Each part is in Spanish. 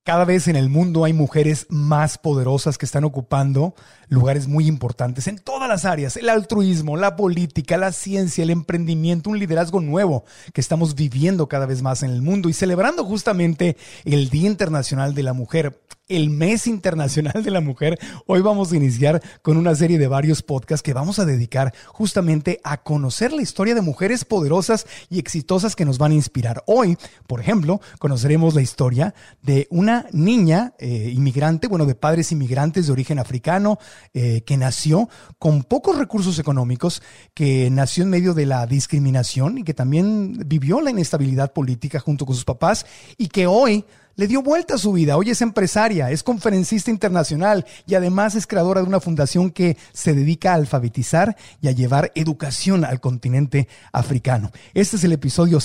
Cada vez en el mundo hay mujeres más poderosas que están ocupando lugares muy importantes en todas las áreas. El altruismo, la política, la ciencia, el emprendimiento, un liderazgo nuevo que estamos viviendo cada vez más en el mundo y celebrando justamente el Día Internacional de la Mujer, el Mes Internacional de la Mujer. Hoy vamos a iniciar con una serie de varios podcasts que vamos a dedicar justamente a conocer la historia de mujeres poderosas y exitosas que nos van a inspirar. Hoy, por ejemplo, conoceremos la historia de una niña inmigrante, de padres inmigrantes de origen africano, que nació con pocos recursos económicos, que nació en medio de la discriminación y que también vivió la inestabilidad política junto con sus papás y que hoy le dio vuelta a su vida. Hoy es empresaria, es conferencista internacional y además es creadora de una fundación que se dedica a alfabetizar y a llevar educación al continente africano. Este es el episodio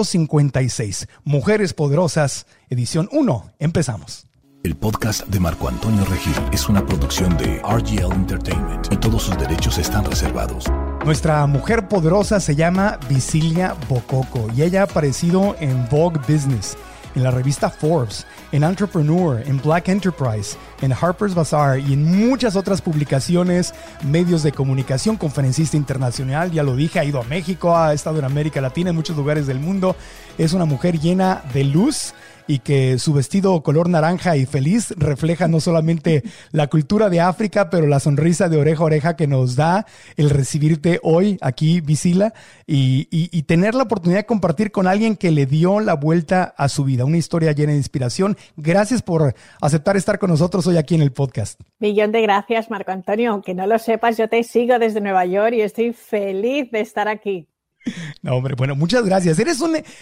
156, Mujeres Poderosas, edición 1. Empezamos. El podcast de Marco Antonio Regil es una producción de RGL Entertainment y todos sus derechos están reservados. Nuestra mujer poderosa se llama Visilia Bococo y ella ha aparecido en Vogue Business, en la revista Forbes, en Entrepreneur, en Black Enterprise, en Harper's Bazaar y en muchas otras publicaciones, medios de comunicación, conferencista internacional, ya lo dije, ha ido a México, ha estado en América Latina, en muchos lugares del mundo. Es una mujer llena de luz y que su vestido color naranja y feliz refleja no solamente la cultura de África, pero la sonrisa de oreja a oreja que nos da el recibirte hoy aquí, Visilia, y tener la oportunidad de compartir con alguien que le dio la vuelta a su vida, una historia llena de inspiración. Gracias por aceptar estar con nosotros hoy aquí en el podcast. Millón de gracias, Marco Antonio. Aunque no lo sepas, yo te sigo desde Nueva York y estoy feliz de estar aquí. No, hombre, muchas gracias. Tienes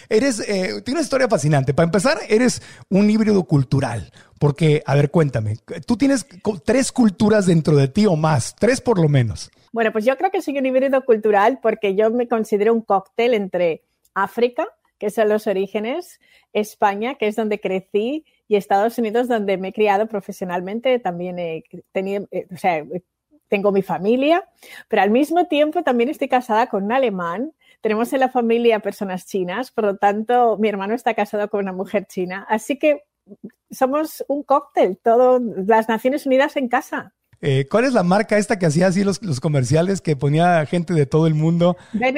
una historia fascinante. Para empezar, eres un híbrido cultural. Porque, a ver, cuéntame, tú tienes 3 culturas dentro de ti o más, 3 por lo menos. Bueno, pues yo creo que soy un híbrido cultural porque yo me considero un cóctel entre África, que son los orígenes, España, que es donde crecí, y Estados Unidos, donde me he criado profesionalmente. También tengo mi familia, pero al mismo tiempo también estoy casada con un alemán. Tenemos en la familia personas chinas, por lo tanto, mi hermano está casado con una mujer china. Así que somos un cóctel, todas las Naciones Unidas en casa. ¿Cuál es la marca esta que hacía así los comerciales que ponía gente de todo el mundo?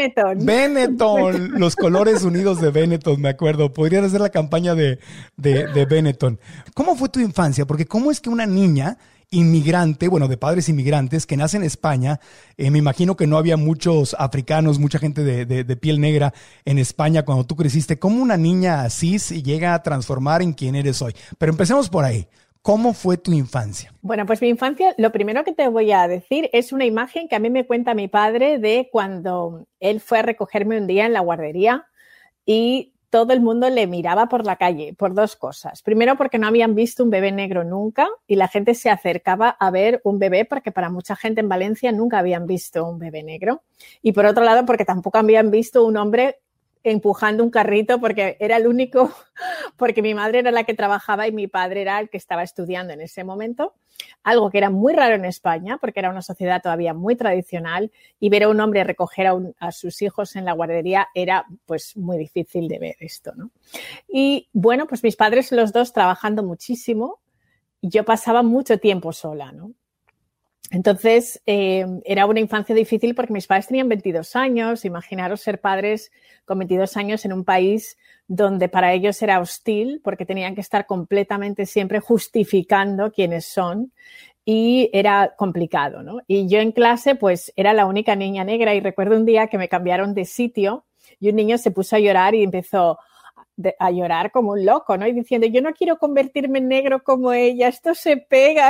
Benetton, los colores unidos de Benetton, me acuerdo. Podrían hacer la campaña de Benetton. ¿Cómo fue tu infancia? Porque ¿cómo es que una niña inmigrante, de padres inmigrantes que nace en España, me imagino que no había muchos africanos, mucha gente de piel negra en España cuando tú creciste, ¿cómo una niña así se llega a transformar en quien eres hoy? Pero empecemos por ahí. ¿Cómo fue tu infancia? Bueno, pues mi infancia, lo primero que te voy a decir es una imagen que a mí me cuenta mi padre de cuando él fue a recogerme un día en la guardería y todo el mundo le miraba por la calle por 2 cosas. Primero, porque no habían visto un bebé negro nunca y la gente se acercaba a ver un bebé porque para mucha gente en Valencia nunca habían visto un bebé negro. Y por otro lado, porque tampoco habían visto un hombre empujando un carrito porque era el único, porque mi madre era la que trabajaba y mi padre era el que estaba estudiando en ese momento. Algo que era muy raro en España porque era una sociedad todavía muy tradicional y ver a un hombre recoger a sus hijos en la guardería era pues muy difícil de ver esto, ¿no? Y bueno, pues mis padres los 2 trabajando muchísimo y yo pasaba mucho tiempo sola, ¿no? Entonces, era una infancia difícil porque mis padres tenían 22 años. Imaginaros ser padres con 22 años en un país donde para ellos era hostil porque tenían que estar completamente siempre justificando quiénes son y era complicado, ¿no? Y yo en clase, pues, era la única niña negra y recuerdo un día que me cambiaron de sitio y un niño se puso a llorar y empezó a llorar como un loco, ¿no? Y diciendo, yo no quiero convertirme en negro como ella, esto se pega.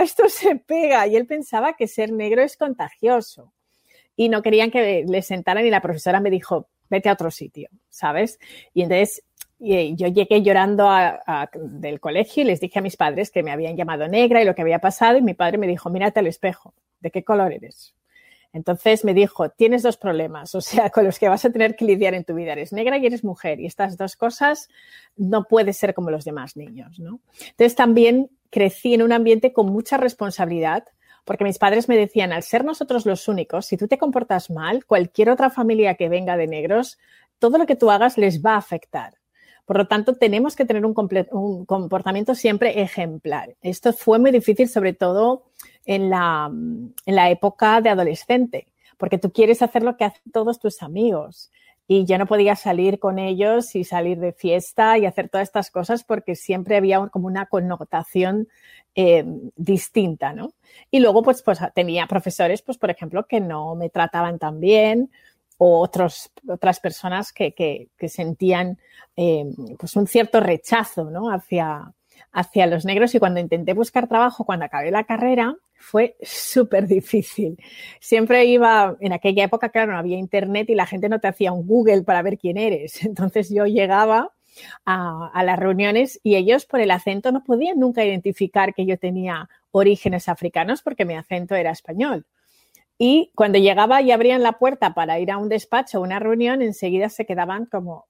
Y él pensaba que ser negro es contagioso. Y no querían que le sentaran y la profesora me dijo, vete a otro sitio, ¿sabes? Y entonces yo llegué llorando del colegio y les dije a mis padres que me habían llamado negra y lo que había pasado y mi padre me dijo, mírate al espejo, ¿de qué color eres? Entonces me dijo, tienes 2 problemas, o sea, con los que vas a tener que lidiar en tu vida. Eres negra y eres mujer y estas 2 cosas no puedes ser como los demás niños, ¿no? Entonces también crecí en un ambiente con mucha responsabilidad porque mis padres me decían, al ser nosotros los únicos, si tú te comportas mal, cualquier otra familia que venga de negros, todo lo que tú hagas les va a afectar. Por lo tanto, tenemos que tener un comportamiento siempre ejemplar. Esto fue muy difícil, sobre todo en la época de adolescente, porque tú quieres hacer lo que hacen todos tus amigos. Y yo no podía salir con ellos y salir de fiesta y hacer todas estas cosas porque siempre había como una connotación distinta, ¿no? Y luego pues tenía profesores, pues por ejemplo, que no me trataban tan bien, o otras personas que sentían pues un cierto rechazo, ¿no? hacia los negros. Y cuando intenté buscar trabajo, cuando acabé la carrera, fue súper difícil. Siempre iba, en aquella época, claro, no había internet y la gente no te hacía un Google para ver quién eres. Entonces yo llegaba a las reuniones y ellos por el acento no podían nunca identificar que yo tenía orígenes africanos porque mi acento era español. Y cuando llegaba y abrían la puerta para ir a un despacho o una reunión, enseguida se quedaban como,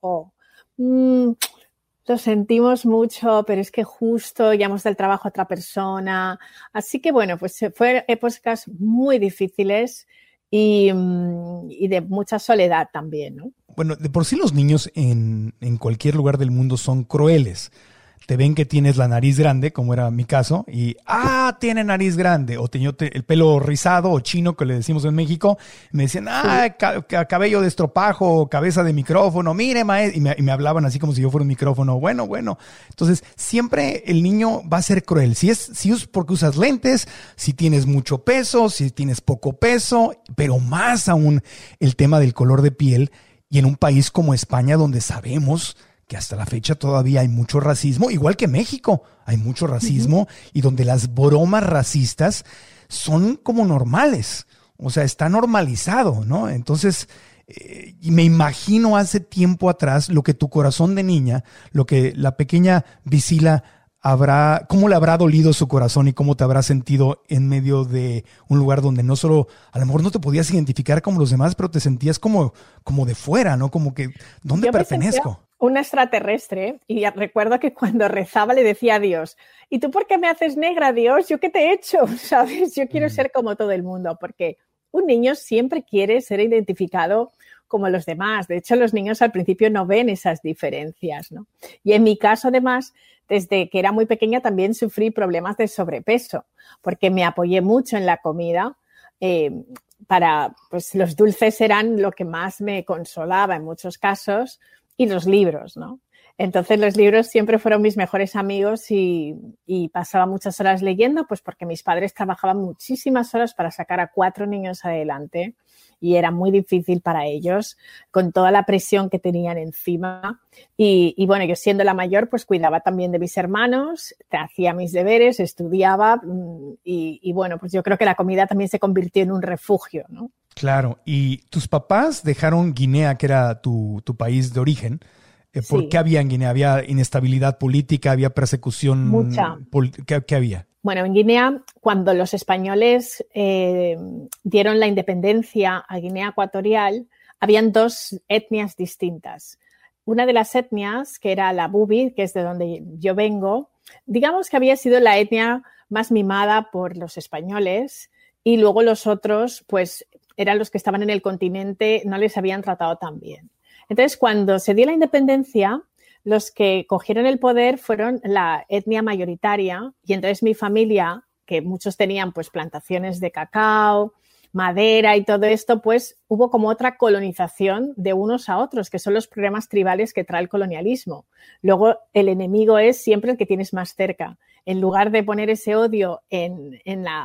lo sentimos mucho, pero es que justo llamamos del trabajo a otra persona. Así que, bueno, pues fue épocas muy difíciles y de mucha soledad también, ¿no? Bueno, de por sí los niños en cualquier lugar del mundo son crueles. Te ven que tienes la nariz grande, como era mi caso, y tiene nariz grande, o tenía el pelo rizado o chino, que le decimos en México. Me decían, cabello de estropajo, cabeza de micrófono, mire, maestro, y me hablaban así como si yo fuera un micrófono. Bueno. Entonces, siempre el niño va a ser cruel. Si es porque usas lentes, si tienes mucho peso, si tienes poco peso, pero más aún el tema del color de piel. Y en un país como España, donde sabemos que hasta la fecha todavía hay mucho racismo, igual que México, hay mucho racismo, y donde las bromas racistas son como normales, o sea, está normalizado, ¿no? Entonces, y me imagino hace tiempo atrás lo que tu corazón de niña, lo que la pequeña Visila cómo le habrá dolido su corazón y cómo te habrá sentido en medio de un lugar donde no solo, a lo mejor no te podías identificar como los demás, pero te sentías como de fuera, ¿no? Como que, ¿dónde pertenezco? Un extraterrestre, y recuerdo que cuando rezaba le decía a Dios, ¿y tú por qué me haces negra, Dios? ¿Yo qué te he hecho? ¿Sabes? Yo quiero ser como todo el mundo, porque un niño siempre quiere ser identificado como los demás. De hecho, los niños al principio no ven esas diferencias, ¿no? Y en mi caso, además, desde que era muy pequeña también sufrí problemas de sobrepeso, porque me apoyé mucho en la comida. Pues los dulces eran lo que más me consolaba en muchos casos, y los libros, ¿no? Entonces los libros siempre fueron mis mejores amigos y pasaba muchas horas leyendo, pues porque mis padres trabajaban muchísimas horas para sacar a 4 niños adelante y era muy difícil para ellos con toda la presión que tenían encima. Y bueno, yo siendo la mayor, pues cuidaba también de mis hermanos, hacía mis deberes, estudiaba y bueno, pues yo creo que la comida también se convirtió en un refugio, ¿no? Claro, y tus papás dejaron Guinea, que era tu país de origen. ¿Por Sí. qué había en Guinea? ¿Había inestabilidad política? ¿Había persecución? Mucha. ¿Qué había? Bueno, en Guinea, cuando los españoles dieron la independencia a Guinea Ecuatorial, habían 2 etnias distintas. Una de las etnias, que era la Bubi, que es de donde yo vengo, digamos que había sido la etnia más mimada por los españoles y luego los otros, pues, eran los que estaban en el continente, no les habían tratado tan bien. Entonces, cuando se dio la independencia, los que cogieron el poder fueron la etnia mayoritaria y entonces mi familia, que muchos tenían pues plantaciones de cacao, madera y todo esto, pues hubo como otra colonización de unos a otros, que son los problemas tribales que trae el colonialismo. Luego el enemigo es siempre el que tienes más cerca. En lugar de poner ese odio en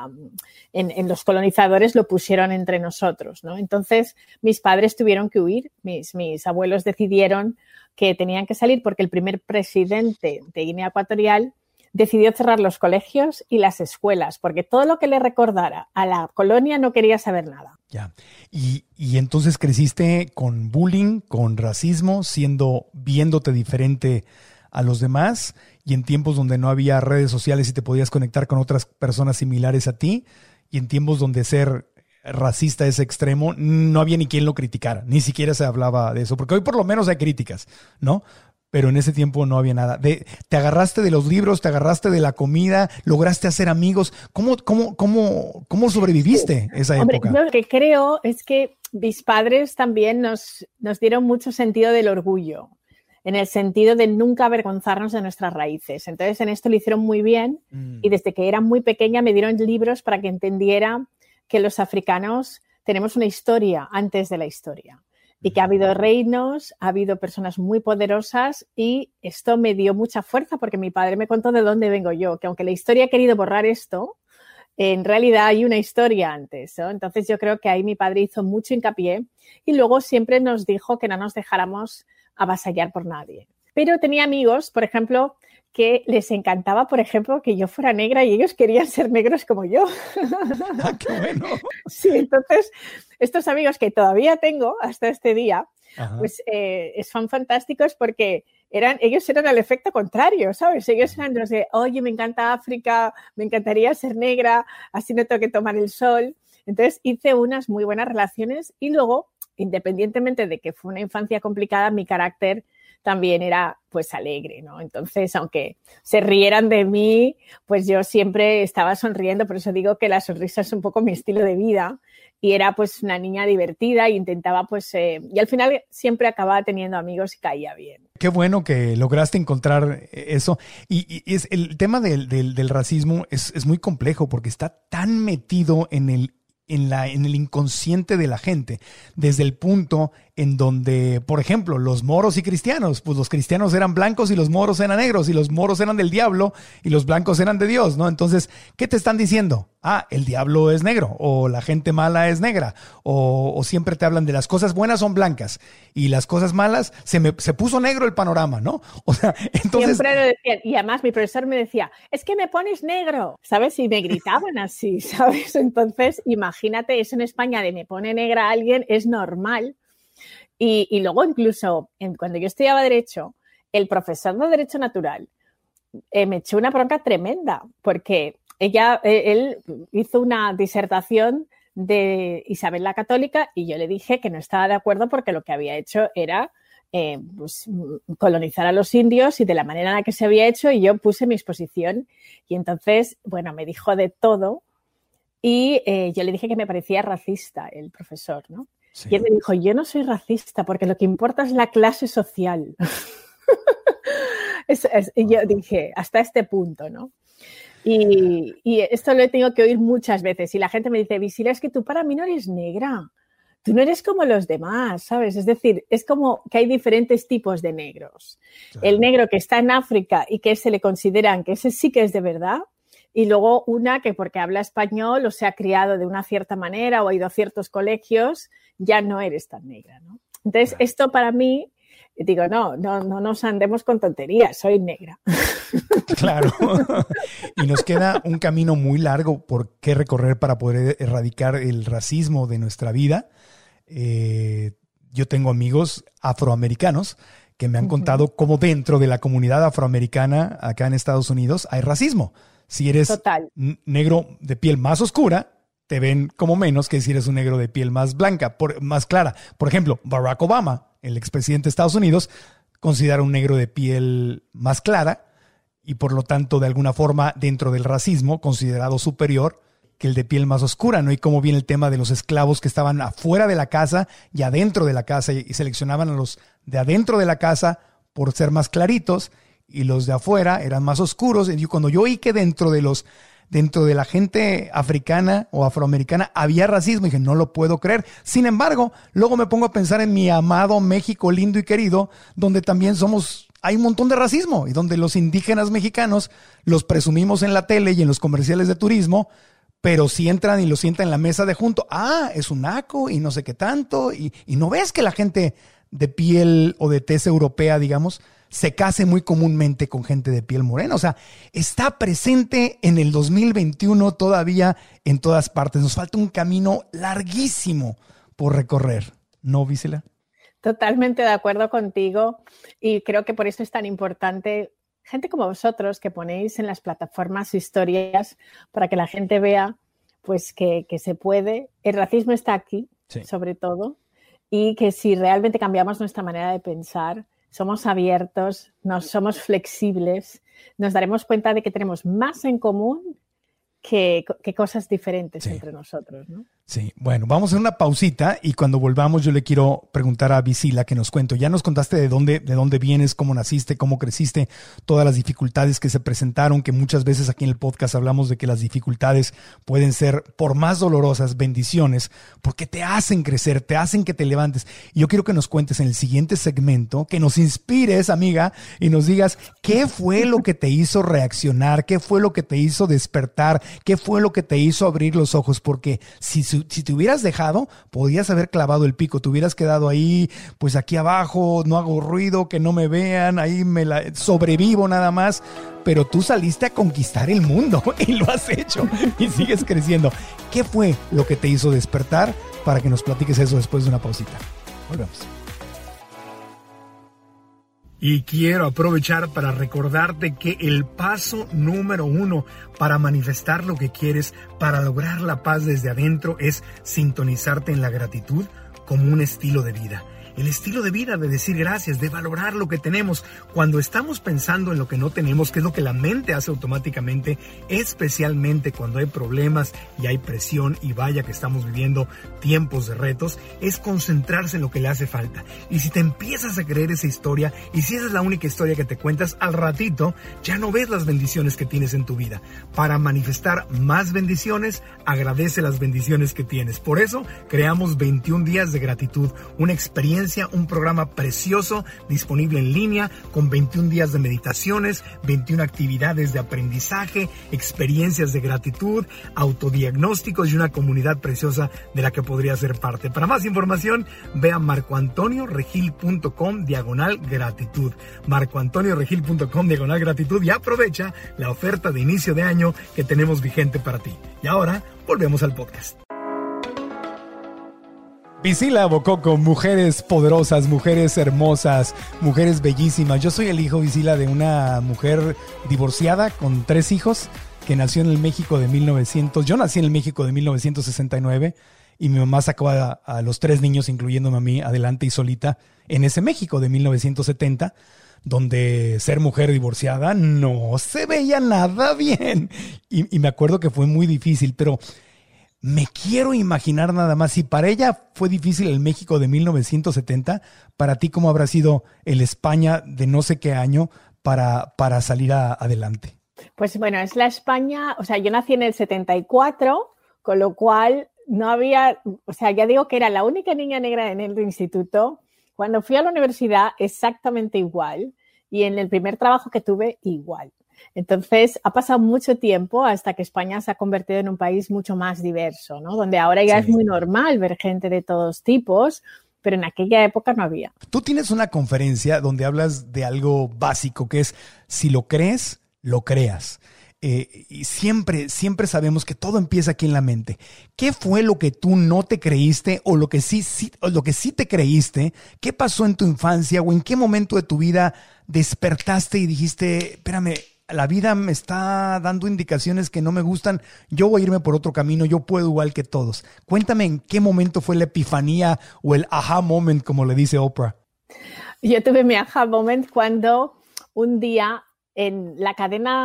los colonizadores, lo pusieron entre nosotros, ¿no? Entonces, mis padres tuvieron que huir. Mis abuelos decidieron que tenían que salir porque el primer presidente de Guinea Ecuatorial decidió cerrar los colegios y las escuelas, porque todo lo que le recordara a la colonia no quería saber nada. Ya. Y entonces creciste con bullying, con racismo, viéndote diferente a los demás, y en tiempos donde no había redes sociales y te podías conectar con otras personas similares a ti, y en tiempos donde ser racista es extremo, no había ni quien lo criticara, ni siquiera se hablaba de eso, porque hoy por lo menos hay críticas, ¿no? Pero en ese tiempo no había nada. Te agarraste de los libros, te agarraste de la comida, lograste hacer amigos. ¿Cómo sobreviviste esa época? Hombre, yo lo que creo es que mis padres también nos dieron mucho sentido del orgullo. en el sentido de nunca avergonzarnos de nuestras raíces. Entonces, en esto lo hicieron muy bien y desde que era muy pequeña me dieron libros para que entendiera que los africanos tenemos una historia antes de la historia y que ha habido reinos, ha habido personas muy poderosas y esto me dio mucha fuerza porque mi padre me contó de dónde vengo yo, que aunque la historia ha querido borrar esto, en realidad hay una historia antes, ¿no? Entonces yo creo que ahí mi padre hizo mucho hincapié y luego siempre nos dijo que no nos dejáramos avasallar por nadie. Pero tenía amigos, por ejemplo, que les encantaba, por ejemplo, que yo fuera negra y ellos querían ser negros como yo. ¡Ah, qué bueno! Sí, entonces estos amigos que todavía tengo hasta este día, pues son fantásticos porque ellos eran el efecto contrario, ¿sabes? Ellos eran los de, oye, me encanta África, me encantaría ser negra, así no tengo que tomar el sol. Entonces hice unas muy buenas relaciones y luego, independientemente de que fue una infancia complicada, mi carácter también era pues alegre, ¿no? Entonces, aunque se rieran de mí, pues yo siempre estaba sonriendo, por eso digo que la sonrisa es un poco mi estilo de vida y era pues una niña divertida e intentaba pues, y al final siempre acababa teniendo amigos y caía bien. Qué bueno que lograste encontrar eso. Y es el tema del racismo es muy complejo porque está tan metido en el inconsciente de la gente, desde el punto en donde, por ejemplo, los moros y cristianos, pues los cristianos eran blancos y los moros eran negros, y los moros eran del diablo y los blancos eran de Dios, ¿no? Entonces, ¿qué te están diciendo? Ah, el diablo es negro, o la gente mala es negra, o siempre te hablan de las cosas buenas son blancas, y las cosas malas, se puso negro el panorama, ¿no? O sea, entonces... Siempre lo decían, y además mi profesor me decía, es que me pones negro, ¿sabes? Y me gritaban así, ¿sabes? Entonces, imagínate, eso en España de me pone negra a alguien es normal. Y luego incluso cuando yo estudiaba Derecho, el profesor de Derecho Natural me echó una bronca tremenda porque él hizo una disertación de Isabel la Católica y yo le dije que no estaba de acuerdo porque lo que había hecho era pues, colonizar a los indios y de la manera en la que se había hecho, y yo puse mi exposición y entonces, bueno, me dijo de todo y yo le dije que me parecía racista el profesor, ¿no? Sí. Y él me dijo, yo no soy racista porque lo que importa es la clase social. Y yo dije, hasta este punto, ¿no? Y esto lo he tenido que oír muchas veces y la gente me dice, Visila, es que tú para mí no eres negra, tú no eres como los demás, ¿sabes? Es decir, es como que hay diferentes tipos de negros. Claro. El negro que está en África y que se le consideran que ese sí que es de verdad, y luego una que porque habla español o se ha criado de una cierta manera o ha ido a ciertos colegios, ya no eres tan negra, ¿no? Entonces, claro, esto para mí, digo, no nos andemos con tonterías, soy negra. Claro. Y nos queda un camino muy largo por qué recorrer para poder erradicar el racismo de nuestra vida. Yo tengo amigos afroamericanos que me han contado cómo dentro de la comunidad afroamericana acá en Estados Unidos hay racismo. Si eres negro de piel más oscura, te ven como menos que si eres un negro de piel más blanca, más clara. Por ejemplo, Barack Obama, el expresidente de Estados Unidos, considera un negro de piel más clara y por lo tanto, de alguna forma, dentro del racismo, considerado superior que el de piel más oscura, ¿no? Y cómo viene el tema de los esclavos que estaban afuera de la casa y adentro de la casa y seleccionaban a los de adentro de la casa por ser más claritos y los de afuera eran más oscuros. Y cuando yo oí que dentro de la gente africana o afroamericana había racismo, dije, no lo puedo creer. Sin embargo, luego me pongo a pensar en mi amado México lindo y querido, donde también hay un montón de racismo y donde los indígenas mexicanos los presumimos en la tele y en los comerciales de turismo, pero si entran y lo sientan en la mesa de junto, es un naco y no sé qué tanto, y no ves que la gente de piel o de tez europea, digamos, se case muy comúnmente con gente de piel morena. O sea, está presente en el 2021 todavía en todas partes. Nos falta un camino larguísimo por recorrer, ¿no, Visila? Totalmente de acuerdo contigo y creo que por eso es tan importante gente como vosotros que ponéis en las plataformas historias para que la gente vea pues que se puede. El racismo está aquí, sí, sobre todo, y que si realmente cambiamos nuestra manera de pensar, somos abiertos, somos flexibles, nos daremos cuenta de que tenemos más en común que cosas diferentes, sí, entre nosotros, ¿no? Sí, bueno, vamos a hacer una pausita y cuando volvamos yo le quiero preguntar a Visila que nos cuente. Ya nos contaste de dónde vienes, cómo naciste, cómo creciste, todas las dificultades que se presentaron, que muchas veces aquí en el podcast hablamos de que las dificultades pueden ser, por más dolorosas, bendiciones, porque te hacen crecer, te hacen que te levantes. Y yo quiero que nos cuentes en el siguiente segmento, que nos inspires, amiga, y nos digas qué fue lo que te hizo reaccionar, qué fue lo que te hizo despertar, qué fue lo que te hizo abrir los ojos, porque si te hubieras dejado, podías haber clavado el pico, te hubieras quedado ahí, pues aquí abajo, no hago ruido, que no me vean, ahí sobrevivo nada más, pero tú saliste a conquistar el mundo y lo has hecho y sigues creciendo. ¿Qué fue lo que te hizo despertar? Para que nos platiques eso después de una pausita. Volvemos. Y quiero aprovechar para recordarte que el paso número 1 para manifestar lo que quieres, para lograr la paz desde adentro, es sintonizarte en la gratitud como un estilo de vida. El estilo de vida de decir gracias, de valorar lo que tenemos. Cuando estamos pensando en lo que no tenemos, que es lo que la mente hace automáticamente, especialmente cuando hay problemas y hay presión, y vaya que estamos viviendo tiempos de retos, es concentrarse en lo que le hace falta. Y si te empiezas a creer esa historia, y si esa es la única historia que te cuentas, al ratito ya no ves las bendiciones que tienes en tu vida. Para manifestar más bendiciones, agradece las bendiciones que tienes. Por eso creamos 21 días de gratitud, una experiencia, un programa precioso disponible en línea con 21 días de meditaciones, 21 actividades de aprendizaje, experiencias de gratitud, autodiagnósticos y una comunidad preciosa de la que podrías ser parte. Para más información, ve a marcoantonioregil.com/gratitud. marcoantonioregil.com/gratitud y aprovecha la oferta de inicio de año que tenemos vigente para ti. Y ahora, volvemos al podcast. Visila Bococo, mujeres poderosas, mujeres hermosas, mujeres bellísimas. Yo soy el hijo, Visila, de una mujer divorciada con 3 hijos que nació en el México de 1900. Yo nací en el México de 1969 y mi mamá sacó a los 3 niños, incluyéndome a mí, adelante y solita en ese México de 1970, donde ser mujer divorciada no se veía nada bien. Y me acuerdo que fue muy difícil, pero me quiero imaginar nada más, si para ella fue difícil el México de 1970, para ti, ¿cómo habrá sido el España de no sé qué año para salir adelante? Pues bueno, es la España, o sea, yo nací en el 74, con lo cual no había, o sea, ya digo que era la única niña negra en el instituto. Cuando fui a la universidad, exactamente igual, y en el primer trabajo que tuve, igual. Entonces, ha pasado mucho tiempo hasta que España se ha convertido en un país mucho más diverso, ¿no? Donde ahora ya es muy normal ver gente de todos tipos, pero en aquella época no había. Tú tienes una conferencia donde hablas de algo básico, que es, si lo crees, lo creas. Y siempre sabemos que todo empieza aquí en la mente. ¿Qué fue lo que tú no te creíste o lo que sí te creíste? ¿Qué pasó en tu infancia o en qué momento de tu vida despertaste y dijiste, espérame, la vida me está dando indicaciones que no me gustan, yo voy a irme por otro camino, yo puedo igual que todos? Cuéntame en qué momento fue la epifanía o el aha moment, como le dice Oprah. Yo tuve mi aha moment cuando un día en la cadena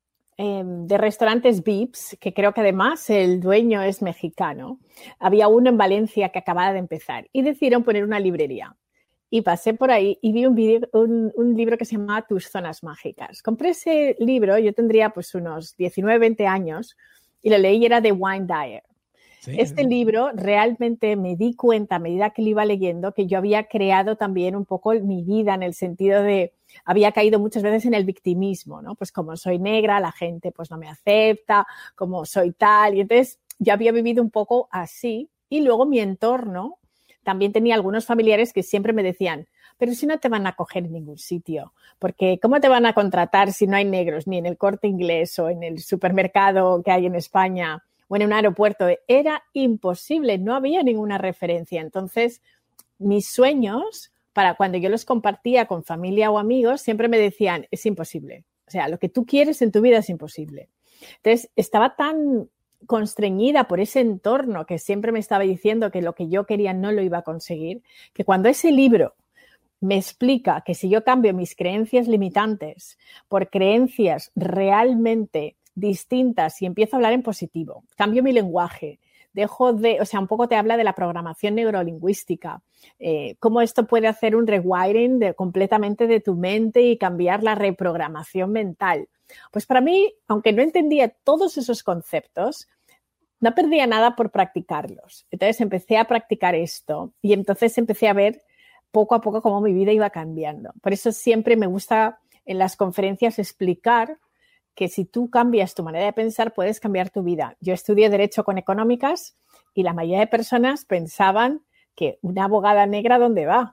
de restaurantes Vips, que creo que además el dueño es mexicano, había uno en Valencia que acababa de empezar y decidieron poner una librería. Y pasé por ahí y vi un libro que se llamaba Tus Zonas Mágicas. Compré ese libro, yo tendría pues unos 19, 20 años, y lo leí y era de Wayne Dyer. Sí. Este libro realmente me di cuenta a medida que lo iba leyendo que yo había creado también un poco mi vida, en el sentido de, había caído muchas veces en el victimismo, ¿no? Pues como soy negra, la gente pues no me acepta, como soy tal, y entonces yo había vivido un poco así. Y luego mi entorno, también tenía algunos familiares que siempre me decían, pero si no te van a coger en ningún sitio, porque ¿cómo te van a contratar si no hay negros ni en el Corte Inglés o en el supermercado que hay en España o en un aeropuerto? Era imposible, no había ninguna referencia. Entonces, mis sueños, para cuando yo los compartía con familia o amigos, siempre me decían, es imposible. O sea, lo que tú quieres en tu vida es imposible. Entonces, estaba tan constreñida por ese entorno que siempre me estaba diciendo que lo que yo quería no lo iba a conseguir, que cuando ese libro me explica que si yo cambio mis creencias limitantes por creencias realmente distintas y empiezo a hablar en positivo, cambio mi lenguaje, un poco te habla de la programación neurolingüística, cómo esto puede hacer un rewiring completamente de tu mente y cambiar la reprogramación mental. Pues para mí, aunque no entendía todos esos conceptos, no perdía nada por practicarlos. Entonces empecé a practicar esto y entonces empecé a ver poco a poco cómo mi vida iba cambiando. Por eso siempre me gusta en las conferencias explicar que si tú cambias tu manera de pensar, puedes cambiar tu vida. Yo estudié Derecho con Económicas y la mayoría de personas pensaban que una abogada negra, ¿dónde va?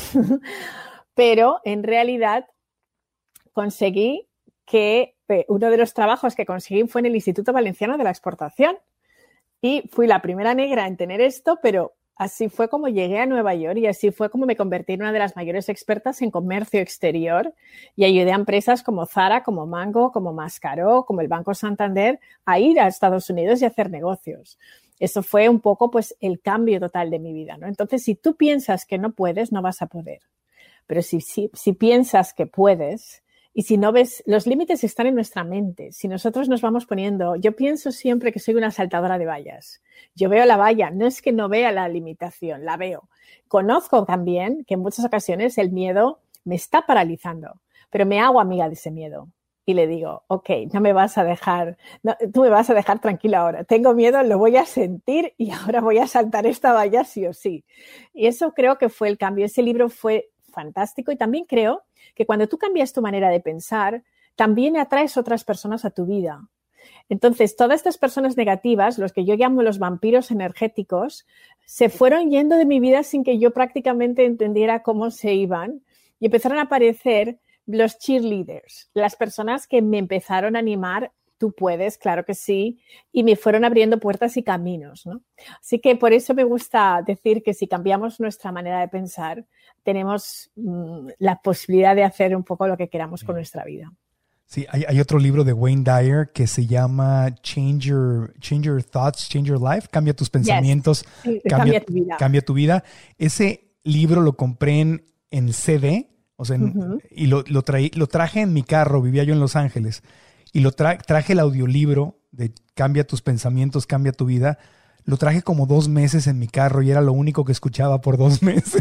Pero en realidad conseguí que uno de los trabajos que conseguí fue en el Instituto Valenciano de la Exportación y fui la primera negra en tener esto, pero así fue como llegué a Nueva York y así fue como me convertí en una de las mayores expertas en comercio exterior y ayudé a empresas como Zara, como Mango, como Mascaró, como el Banco Santander a ir a Estados Unidos y hacer negocios. Eso fue un poco pues el cambio total de mi vida, ¿no? Entonces, si tú piensas que no puedes, no vas a poder. Pero si piensas que puedes y si no ves, los límites están en nuestra mente. Si nosotros nos vamos poniendo, yo pienso siempre que soy una saltadora de vallas. Yo veo la valla, no es que no vea la limitación, la veo. Conozco también que en muchas ocasiones el miedo me está paralizando, pero me hago amiga de ese miedo. Y le digo, ok, tú me vas a dejar tranquila ahora. Tengo miedo, lo voy a sentir y ahora voy a saltar esta valla sí o sí. Y eso creo que fue el cambio. Ese libro fue fantástico y también creo que cuando tú cambias tu manera de pensar, también atraes otras personas a tu vida. Entonces, todas estas personas negativas, los que yo llamo los vampiros energéticos, se fueron yendo de mi vida sin que yo prácticamente entendiera cómo se iban y empezaron a aparecer los cheerleaders, las personas que me empezaron a animar. Tú puedes, claro que sí, y me fueron abriendo puertas y caminos, ¿no? Así que por eso me gusta decir que si cambiamos nuestra manera de pensar, tenemos la posibilidad de hacer un poco lo que queramos con nuestra vida. Sí, hay otro libro de Wayne Dyer que se llama Change Your Thoughts, Change Your Life, Cambia tus pensamientos, yes. Cambia tu vida. Ese libro lo compré en CD, o sea, y lo traje en mi carro, vivía yo en Los Ángeles, y traje el audiolibro de Cambia tus pensamientos, cambia tu vida. Lo traje como 2 meses en mi carro y era lo único que escuchaba por 2 meses.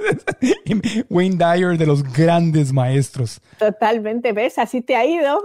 Wayne Dyer, de los grandes maestros. Totalmente, ¿ves? Así te ha ido.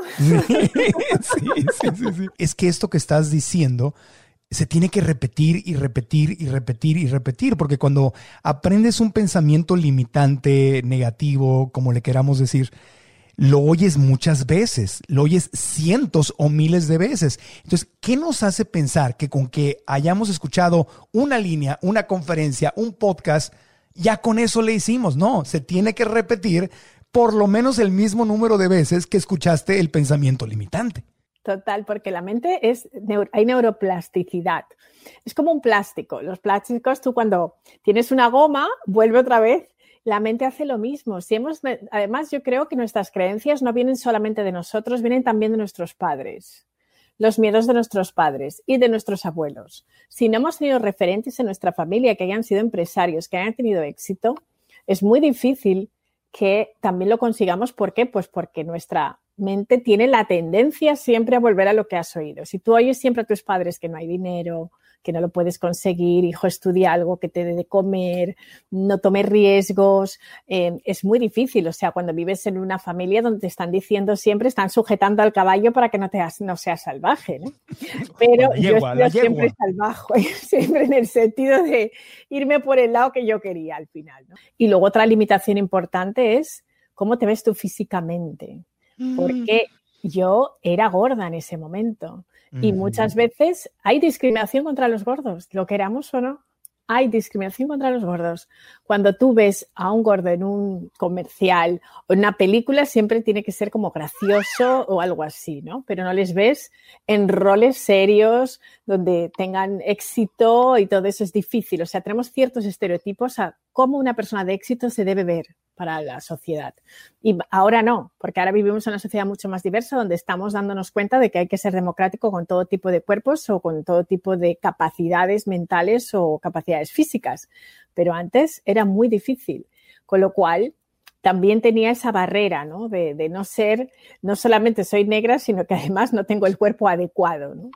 Sí. Es que esto que estás diciendo se tiene que repetir y repetir y repetir y repetir, porque cuando aprendes un pensamiento limitante, negativo, como le queramos decir, lo oyes muchas veces, lo oyes cientos o miles de veces. Entonces, ¿qué nos hace pensar que con que hayamos escuchado una línea, una conferencia, un podcast, ya con eso le hicimos? No, se tiene que repetir por lo menos el mismo número de veces que escuchaste el pensamiento limitante. Total, porque la mente hay neuroplasticidad. Es como un plástico. Los plásticos, tú cuando tienes una goma, vuelve otra vez. La mente hace lo mismo. Además, yo creo que nuestras creencias no vienen solamente de nosotros, vienen también de nuestros padres. Los miedos de nuestros padres y de nuestros abuelos. Si no hemos tenido referentes en nuestra familia que hayan sido empresarios, que hayan tenido éxito, es muy difícil que también lo consigamos. ¿Por qué? Pues porque nuestra mente tiene la tendencia siempre a volver a lo que has oído. Si tú oyes siempre a tus padres que no hay dinero, que no lo puedes conseguir, hijo, estudia algo que te dé de comer, no tomes riesgos, es muy difícil. O sea, cuando vives en una familia donde te están diciendo siempre, están sujetando al caballo para que no seas salvaje, ¿no? Pero yo he sido siempre salvaje, siempre en el sentido de irme por el lado que yo quería al final, ¿no? Y luego otra limitación importante es cómo te ves tú físicamente, porque yo era gorda en ese momento. Y muchas veces hay discriminación contra los gordos, lo queramos o no, hay discriminación contra los gordos. Cuando tú ves a un gordo en un comercial o en una película, siempre tiene que ser como gracioso o algo así, ¿no? Pero no les ves en roles serios donde tengan éxito y todo eso es difícil. O sea, tenemos ciertos estereotipos a cómo una persona de éxito se debe ver para la sociedad. Y ahora no, porque ahora vivimos en una sociedad mucho más diversa donde estamos dándonos cuenta de que hay que ser democrático con todo tipo de cuerpos o con todo tipo de capacidades mentales o capacidades físicas. Pero antes era muy difícil, con lo cual también tenía esa barrera, ¿no? De no solamente soy negra, sino que además no tengo el cuerpo adecuado, ¿no?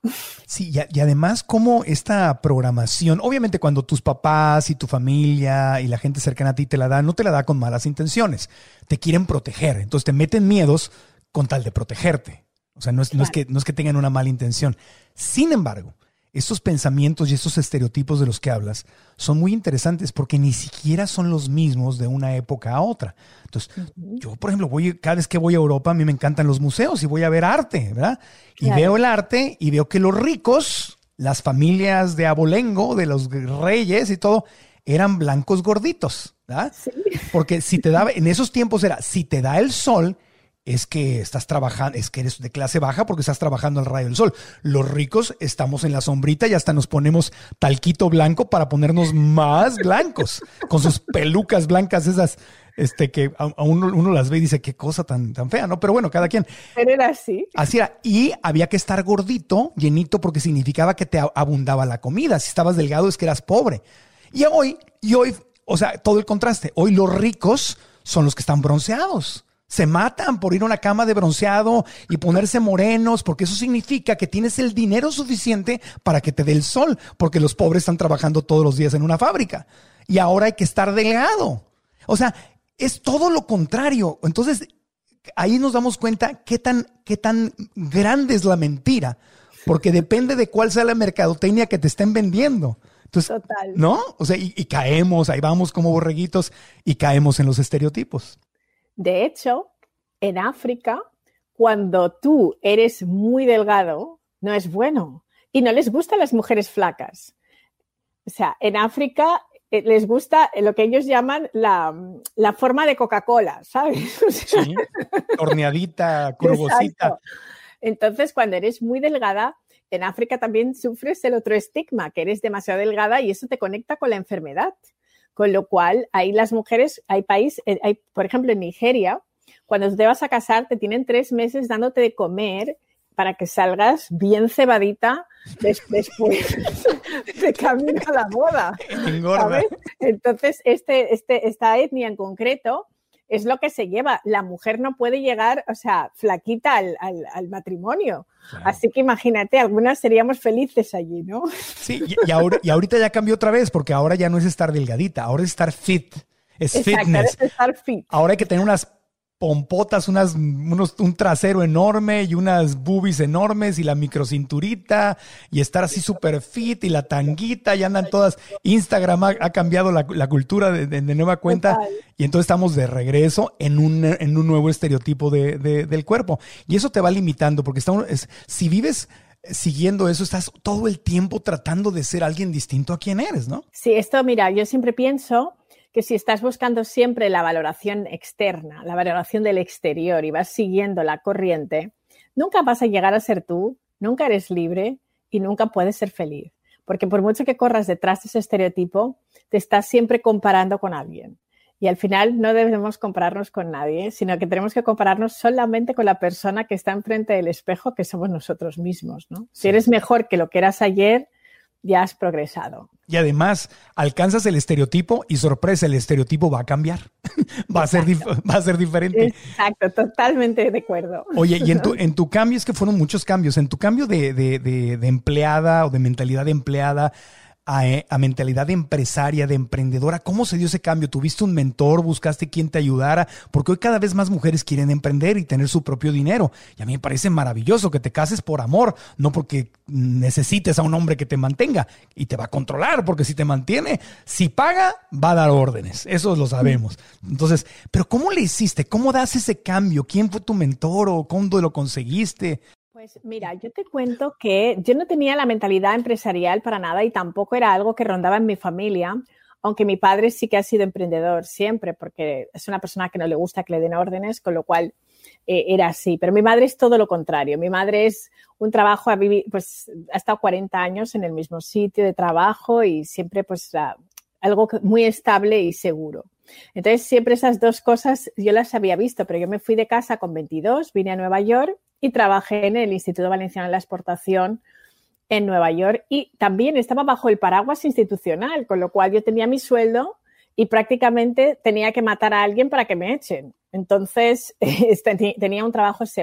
Sí, y además como esta programación, obviamente cuando tus papás y tu familia y la gente cercana a ti te la da, no te la da con malas intenciones, te quieren proteger, entonces te meten miedos con tal de protegerte. O sea, no es que tengan una mala intención. Sin embargo, estos pensamientos y estos estereotipos de los que hablas son muy interesantes porque ni siquiera son los mismos de una época a otra. Entonces, yo, por ejemplo, cada vez que voy a Europa, a mí me encantan los museos y voy a ver arte, ¿verdad? Y veo el arte y veo que los ricos, las familias de abolengo, de los reyes y todo, eran blancos gorditos, ¿verdad? Sí. Porque si te daba, en esos tiempos era, si te da el sol, es que estás trabajando, es que eres de clase baja porque estás trabajando al rayo del sol. Los ricos estamos en la sombrita y hasta nos ponemos talquito blanco para ponernos más blancos, con sus pelucas blancas esas, que a uno las ve y dice, qué cosa tan fea, ¿no? Pero bueno, cada quien. Pero era así. Así era. Y había que estar gordito, llenito, porque significaba que te abundaba la comida. Si estabas delgado es que eras pobre. Y hoy, o sea, todo el contraste. Hoy los ricos son los que están bronceados. Se matan por ir a una cama de bronceado y ponerse morenos, porque eso significa que tienes el dinero suficiente para que te dé el sol, porque los pobres están trabajando todos los días en una fábrica. Y ahora hay que estar delgado. O sea, es todo lo contrario. Entonces, ahí nos damos cuenta qué tan grande es la mentira, porque depende de cuál sea la mercadotecnia que te estén vendiendo. Entonces, total. ¿No? O sea, y caemos, ahí vamos como borreguitos y caemos en los estereotipos. De hecho, en África, cuando tú eres muy delgado, no es bueno. Y no les gustan las mujeres flacas. O sea, en África les gusta lo que ellos llaman la forma de Coca-Cola, ¿sabes? O sea, sí, torneadita, curvosita. Exacto. Entonces, cuando eres muy delgada, en África también sufres el otro estigma, que eres demasiado delgada y eso te conecta con la enfermedad. Con lo cual, ahí las mujeres, por ejemplo, en Nigeria, cuando te vas a casar, te tienen 3 meses dándote de comer para que salgas bien cebadita después de camino a la boda. Engorda. ¿Sabes? Entonces, esta etnia en concreto es lo que se lleva. La mujer no puede llegar, o sea, flaquita al matrimonio. Claro. Así que imagínate, algunas seríamos felices allí, ¿no? Sí, y ahorita ya cambió otra vez, porque ahora ya no es estar delgadita, ahora es estar fit. Es exacto, fitness. Es estar fit. Ahora hay que tener unas pompotas, un trasero enorme y unas boobies enormes y la microcinturita y estar así súper fit y la tanguita, ya andan todas. Instagram ha cambiado la cultura de nueva cuenta. Total. Y entonces estamos de regreso en un nuevo estereotipo del cuerpo. Y eso te va limitando porque si vives siguiendo eso, estás todo el tiempo tratando de ser alguien distinto a quien eres, ¿no? Sí, mira, yo siempre pienso que si estás buscando siempre la valoración externa, la valoración del exterior y vas siguiendo la corriente, nunca vas a llegar a ser tú, nunca eres libre y nunca puedes ser feliz. Porque por mucho que corras detrás de ese estereotipo, te estás siempre comparando con alguien. Y al final no debemos compararnos con nadie, sino que tenemos que compararnos solamente con la persona que está enfrente del espejo, que somos nosotros mismos, ¿no? Si eres mejor que lo que eras ayer, ya has progresado. Y además, alcanzas el estereotipo y sorpresa, el estereotipo va a cambiar. va a ser diferente. Exacto, totalmente de acuerdo. Oye, y en tu cambio, es que fueron muchos cambios. En tu cambio de empleada o de mentalidad de empleada a mentalidad de empresaria, de emprendedora, ¿cómo se dio ese cambio? ¿Tuviste un mentor? ¿Buscaste quien te ayudara? Porque hoy cada vez más mujeres quieren emprender y tener su propio dinero. Y a mí me parece maravilloso que te cases por amor, no porque necesites a un hombre que te mantenga y te va a controlar, porque si te mantiene, si paga, va a dar órdenes. Eso lo sabemos. Entonces, ¿pero cómo le hiciste? ¿Cómo das ese cambio? ¿Quién fue tu mentor o cómo lo conseguiste? Pues mira, yo te cuento que yo no tenía la mentalidad empresarial para nada y tampoco era algo que rondaba en mi familia, aunque mi padre sí que ha sido emprendedor siempre, porque es una persona que no le gusta que le den órdenes, con lo cual era así. Pero mi madre es todo lo contrario. Mi madre es un trabajo, ha estado 40 años en el mismo sitio de trabajo y siempre algo muy estable y seguro. Entonces, siempre esas dos cosas yo las había visto, pero yo me fui de casa con 22, vine a Nueva York y trabajé en el Instituto Valenciano de la Exportación en Nueva York y también estaba bajo el paraguas institucional, con lo cual yo tenía mi sueldo y prácticamente tenía que matar a alguien para que me echen. Entonces, tenía un trabajo seguro.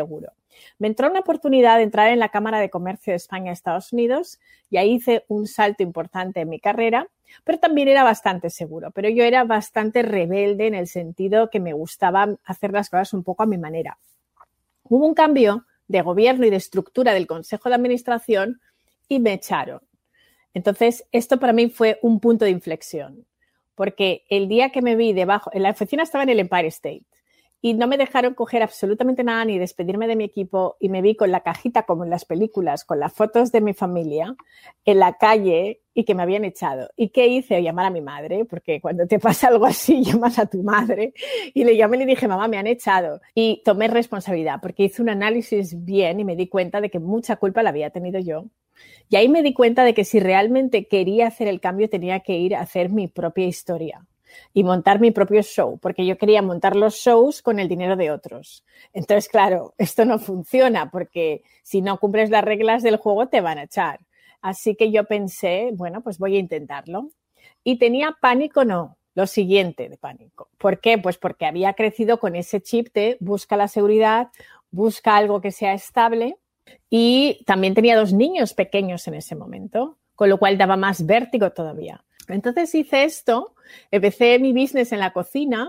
Me entró una oportunidad de entrar en la Cámara de Comercio de España, Estados Unidos, y ahí hice un salto importante en mi carrera, pero también era bastante seguro. Pero yo era bastante rebelde en el sentido que me gustaba hacer las cosas un poco a mi manera. Hubo un cambio de gobierno y de estructura del Consejo de Administración y me echaron. Entonces, esto para mí fue un punto de inflexión, porque el día que me vi debajo, en la oficina estaba en el Empire State, y no me dejaron coger absolutamente nada ni despedirme de mi equipo y me vi con la cajita como en las películas, con las fotos de mi familia en la calle y que me habían echado. ¿Y qué hice? Llamar a mi madre, porque cuando te pasa algo así llamas a tu madre. Y le llamé y le dije, mamá, me han echado. Y tomé responsabilidad porque hice un análisis bien y me di cuenta de que mucha culpa la había tenido yo. Y ahí me di cuenta de que si realmente quería hacer el cambio tenía que ir a hacer mi propia historia y montar mi propio show, porque yo quería montar los shows con el dinero de otros. Entonces, claro, esto no funciona porque si no cumples las reglas del juego te van a echar. Así que yo pensé, bueno, pues voy a intentarlo. Y tenía pánico, no, lo siguiente de pánico. ¿Por qué? Pues porque había crecido con ese chip de busca la seguridad, busca algo que sea estable y también tenía 2 niños pequeños en ese momento, con lo cual daba más vértigo todavía. Entonces hice esto, empecé mi business en la cocina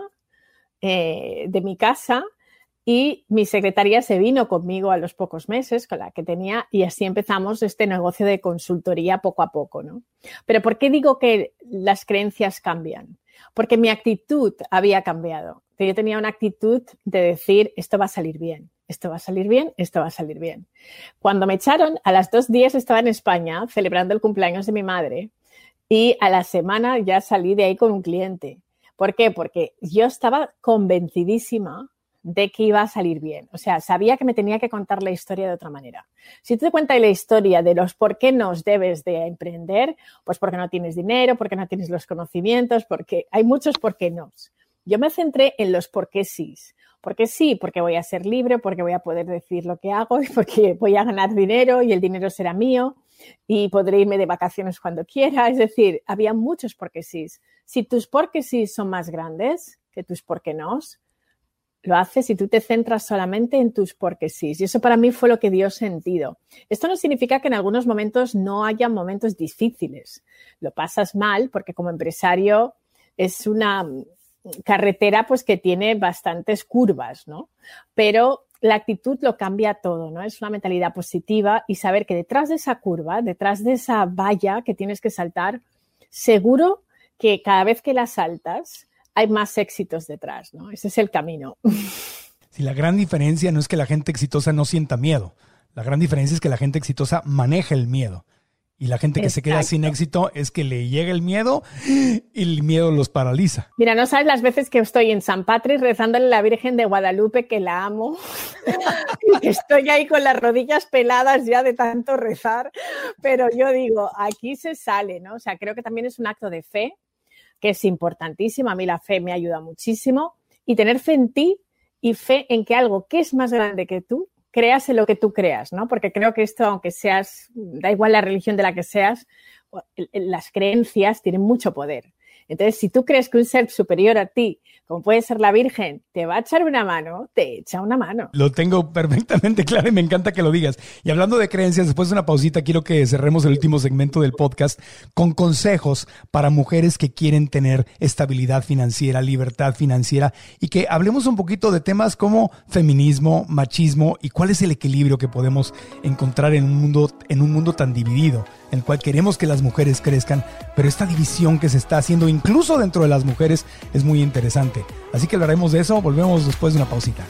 de mi casa y mi secretaria se vino conmigo a los pocos meses con la que tenía y así empezamos este negocio de consultoría poco a poco, ¿no? Pero ¿por qué digo que las creencias cambian? Porque mi actitud había cambiado. Yo tenía una actitud de decir, esto va a salir bien, esto va a salir bien, esto va a salir bien. Cuando me echaron, a las 2 días estaba en España celebrando el cumpleaños de mi madre. Y a la semana ya salí de ahí con un cliente. ¿Por qué? Porque yo estaba convencidísima de que iba a salir bien. O sea, sabía que me tenía que contar la historia de otra manera. Si tú te cuentas la historia de los por qué nos debes de emprender, pues porque no tienes dinero, porque no tienes los conocimientos, porque hay muchos por qué no. Yo me centré en los por qué sí. Porque sí, porque voy a ser libre, porque voy a poder decir lo que hago, porque voy a ganar dinero y el dinero será mío. Y podré irme de vacaciones cuando quiera. Es decir, había muchos por qué sí. Si tus por qué sí son más grandes que tus por qué no, lo haces y tú te centras solamente en tus por qué sí. Y eso para mí fue lo que dio sentido. Esto no significa que en algunos momentos no haya momentos difíciles. Lo pasas mal porque como empresario es una carretera pues que tiene bastantes curvas, ¿no? Pero la actitud lo cambia todo, ¿no? Es una mentalidad positiva y saber que detrás de esa curva, detrás de esa valla que tienes que saltar, seguro que cada vez que la saltas hay más éxitos detrás, ¿no? Ese es el camino. Sí, la gran diferencia no es que la gente exitosa no sienta miedo. La gran diferencia es que la gente exitosa maneja el miedo. Y la gente que se queda sin éxito es que le llega el miedo y el miedo los paraliza. Mira, no sabes las veces que estoy en San Patrick rezándole a la Virgen de Guadalupe, que la amo. Y que estoy ahí con las rodillas peladas ya de tanto rezar. Pero yo digo, aquí se sale, ¿no? O sea, creo que también es un acto de fe, que es importantísimo. A mí la fe me ayuda muchísimo. Y tener fe en ti y fe en que algo que es más grande que tú, creas en lo que tú creas, ¿no? Porque creo que esto, aunque seas, da igual la religión de la que seas, las creencias tienen mucho poder. Entonces, si tú crees que un ser superior a ti, como puede ser la Virgen, te va a echar una mano, te echa una mano. Lo tengo perfectamente claro y me encanta que lo digas. Y hablando de creencias, después de una pausita, quiero que cerremos el último segmento del podcast con consejos para mujeres que quieren tener estabilidad financiera, libertad financiera y que hablemos un poquito de temas como feminismo, machismo y cuál es el equilibrio que podemos encontrar en un mundo tan dividido, en el cual queremos que las mujeres crezcan, pero esta división que se está haciendo incluso dentro de las mujeres es muy interesante. Así que hablaremos de eso, volvemos después de una pausita.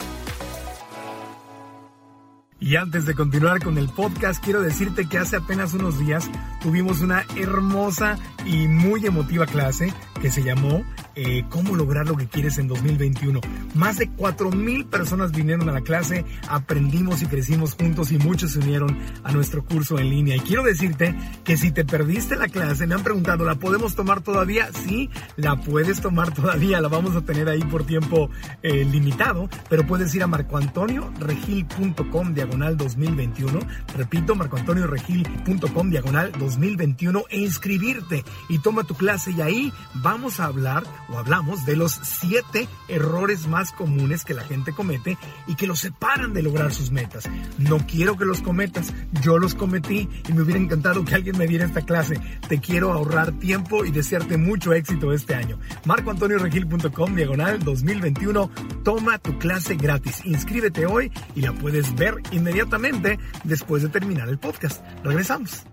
Y antes de continuar con el podcast, quiero decirte que hace apenas unos días tuvimos una hermosa y muy emotiva clase que se llamó ¿Cómo lograr lo que quieres en 2021? Más de 4,000 personas vinieron a la clase, aprendimos y crecimos juntos y muchos se unieron a nuestro curso en línea. Y quiero decirte que si te perdiste la clase, me han preguntado, ¿la podemos tomar todavía? Sí, la puedes tomar todavía, la vamos a tener ahí por tiempo limitado, pero puedes ir a marcoantonioregil.com/2021, repito, marcoantonioregil.com/2021 e inscribirte y toma tu clase y ahí vamos a hablar o hablamos de los 7 errores más comunes que la gente comete y que los separan de lograr sus metas. No quiero que los cometas, yo los cometí y me hubiera encantado que alguien me diera esta clase. Te quiero ahorrar tiempo y desearte mucho éxito este año. marcoantonioregil.com/2021. Toma tu clase gratis. Inscríbete hoy y la puedes ver inmediatamente después de terminar el podcast. Regresamos.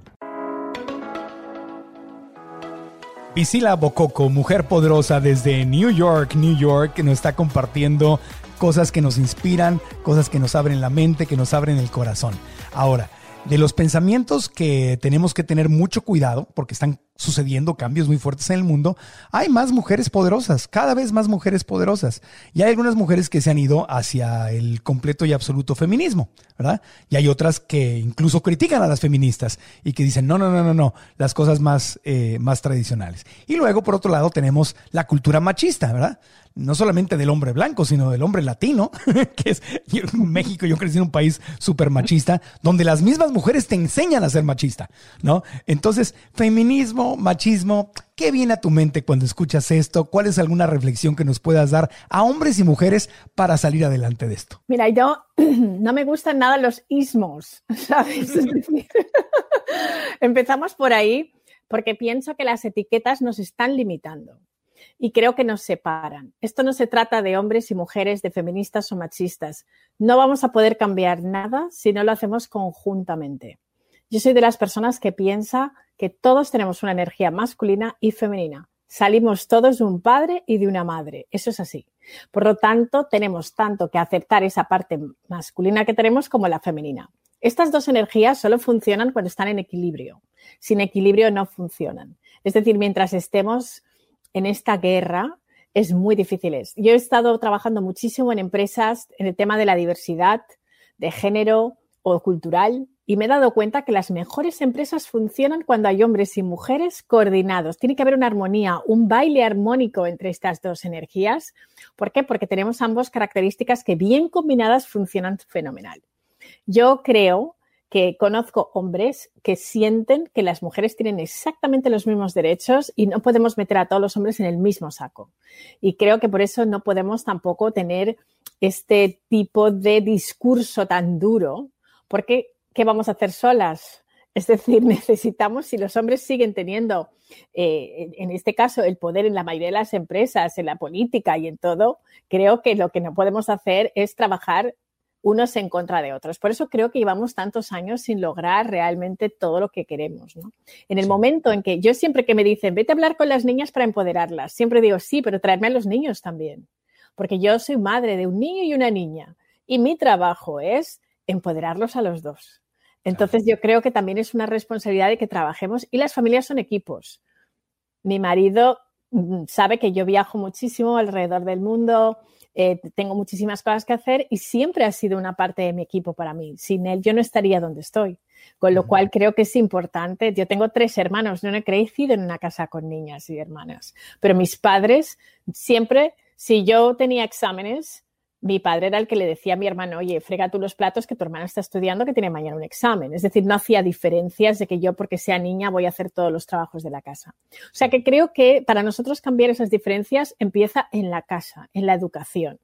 Priscilla Bococo, mujer poderosa desde New York, nos está compartiendo cosas que nos inspiran, cosas que nos abren la mente, que nos abren el corazón. Ahora, de los pensamientos que tenemos que tener mucho cuidado, porque están sucediendo cambios muy fuertes en el mundo, hay más mujeres poderosas, cada vez más mujeres poderosas. Y hay algunas mujeres que se han ido hacia el completo y absoluto feminismo, ¿verdad? Y hay otras que incluso critican a las feministas y que dicen, no, las cosas más tradicionales. Y luego, por otro lado, tenemos la cultura machista, ¿verdad? No solamente del hombre blanco, sino del hombre latino, que es en México. Yo crecí en un país súper machista, donde las mismas mujeres te enseñan a ser machista, ¿no? Entonces, feminismo, machismo, ¿qué viene a tu mente cuando escuchas esto? ¿Cuál es alguna reflexión que nos puedas dar a hombres y mujeres para salir adelante de esto? Mira, yo no me gustan nada los ismos, ¿sabes? Es decir, empezamos por ahí porque pienso que las etiquetas nos están limitando. Y creo que nos separan. Esto no se trata de hombres y mujeres, de feministas o machistas. No vamos a poder cambiar nada si no lo hacemos conjuntamente. Yo soy de las personas que piensa que todos tenemos una energía masculina y femenina. Salimos todos de un padre y de una madre. Eso es así. Por lo tanto, tenemos tanto que aceptar esa parte masculina que tenemos como la femenina. Estas dos energías solo funcionan cuando están en equilibrio. Sin equilibrio no funcionan. Es decir, mientras estemos en esta guerra, es muy difícil. Yo he estado trabajando muchísimo en empresas en el tema de la diversidad, de género o cultural, y me he dado cuenta que las mejores empresas funcionan cuando hay hombres y mujeres coordinados. Tiene que haber una armonía, un baile armónico entre estas dos energías. ¿Por qué? Porque tenemos ambas características que bien combinadas funcionan fenomenal. Yo creo que conozco hombres que sienten que las mujeres tienen exactamente los mismos derechos y no podemos meter a todos los hombres en el mismo saco. Y creo que por eso no podemos tampoco tener este tipo de discurso tan duro, porque ¿qué vamos a hacer solas? Es decir, necesitamos, si los hombres siguen teniendo, en este caso, el poder en la mayoría de las empresas, en la política y en todo, creo que lo que no podemos hacer es trabajar unos en contra de otros. Por eso creo que llevamos tantos años sin lograr realmente todo lo que queremos, ¿no? En el momento en que yo siempre que me dicen, vete a hablar con las niñas para empoderarlas, siempre digo, sí, pero traerme a los niños también. Porque yo soy madre de un niño y una niña y mi trabajo es empoderarlos a los dos. Entonces yo creo que también es una responsabilidad de que trabajemos y las familias son equipos. Mi marido sabe que yo viajo muchísimo alrededor del mundo, tengo muchísimas cosas que hacer y siempre ha sido una parte de mi equipo para mí. Sin él yo no estaría donde estoy. Con lo cual creo que es importante. Yo tengo 3 hermanos, no he crecido en una casa con niñas y hermanas. Pero mis padres siempre, si yo tenía exámenes, mi padre era el que le decía a mi hermano, oye, frega tú los platos que tu hermana está estudiando que tiene mañana un examen. Es decir, no hacía diferencias de que yo porque sea niña voy a hacer todos los trabajos de la casa. O sea que creo que para nosotros cambiar esas diferencias empieza en la casa, en la educación.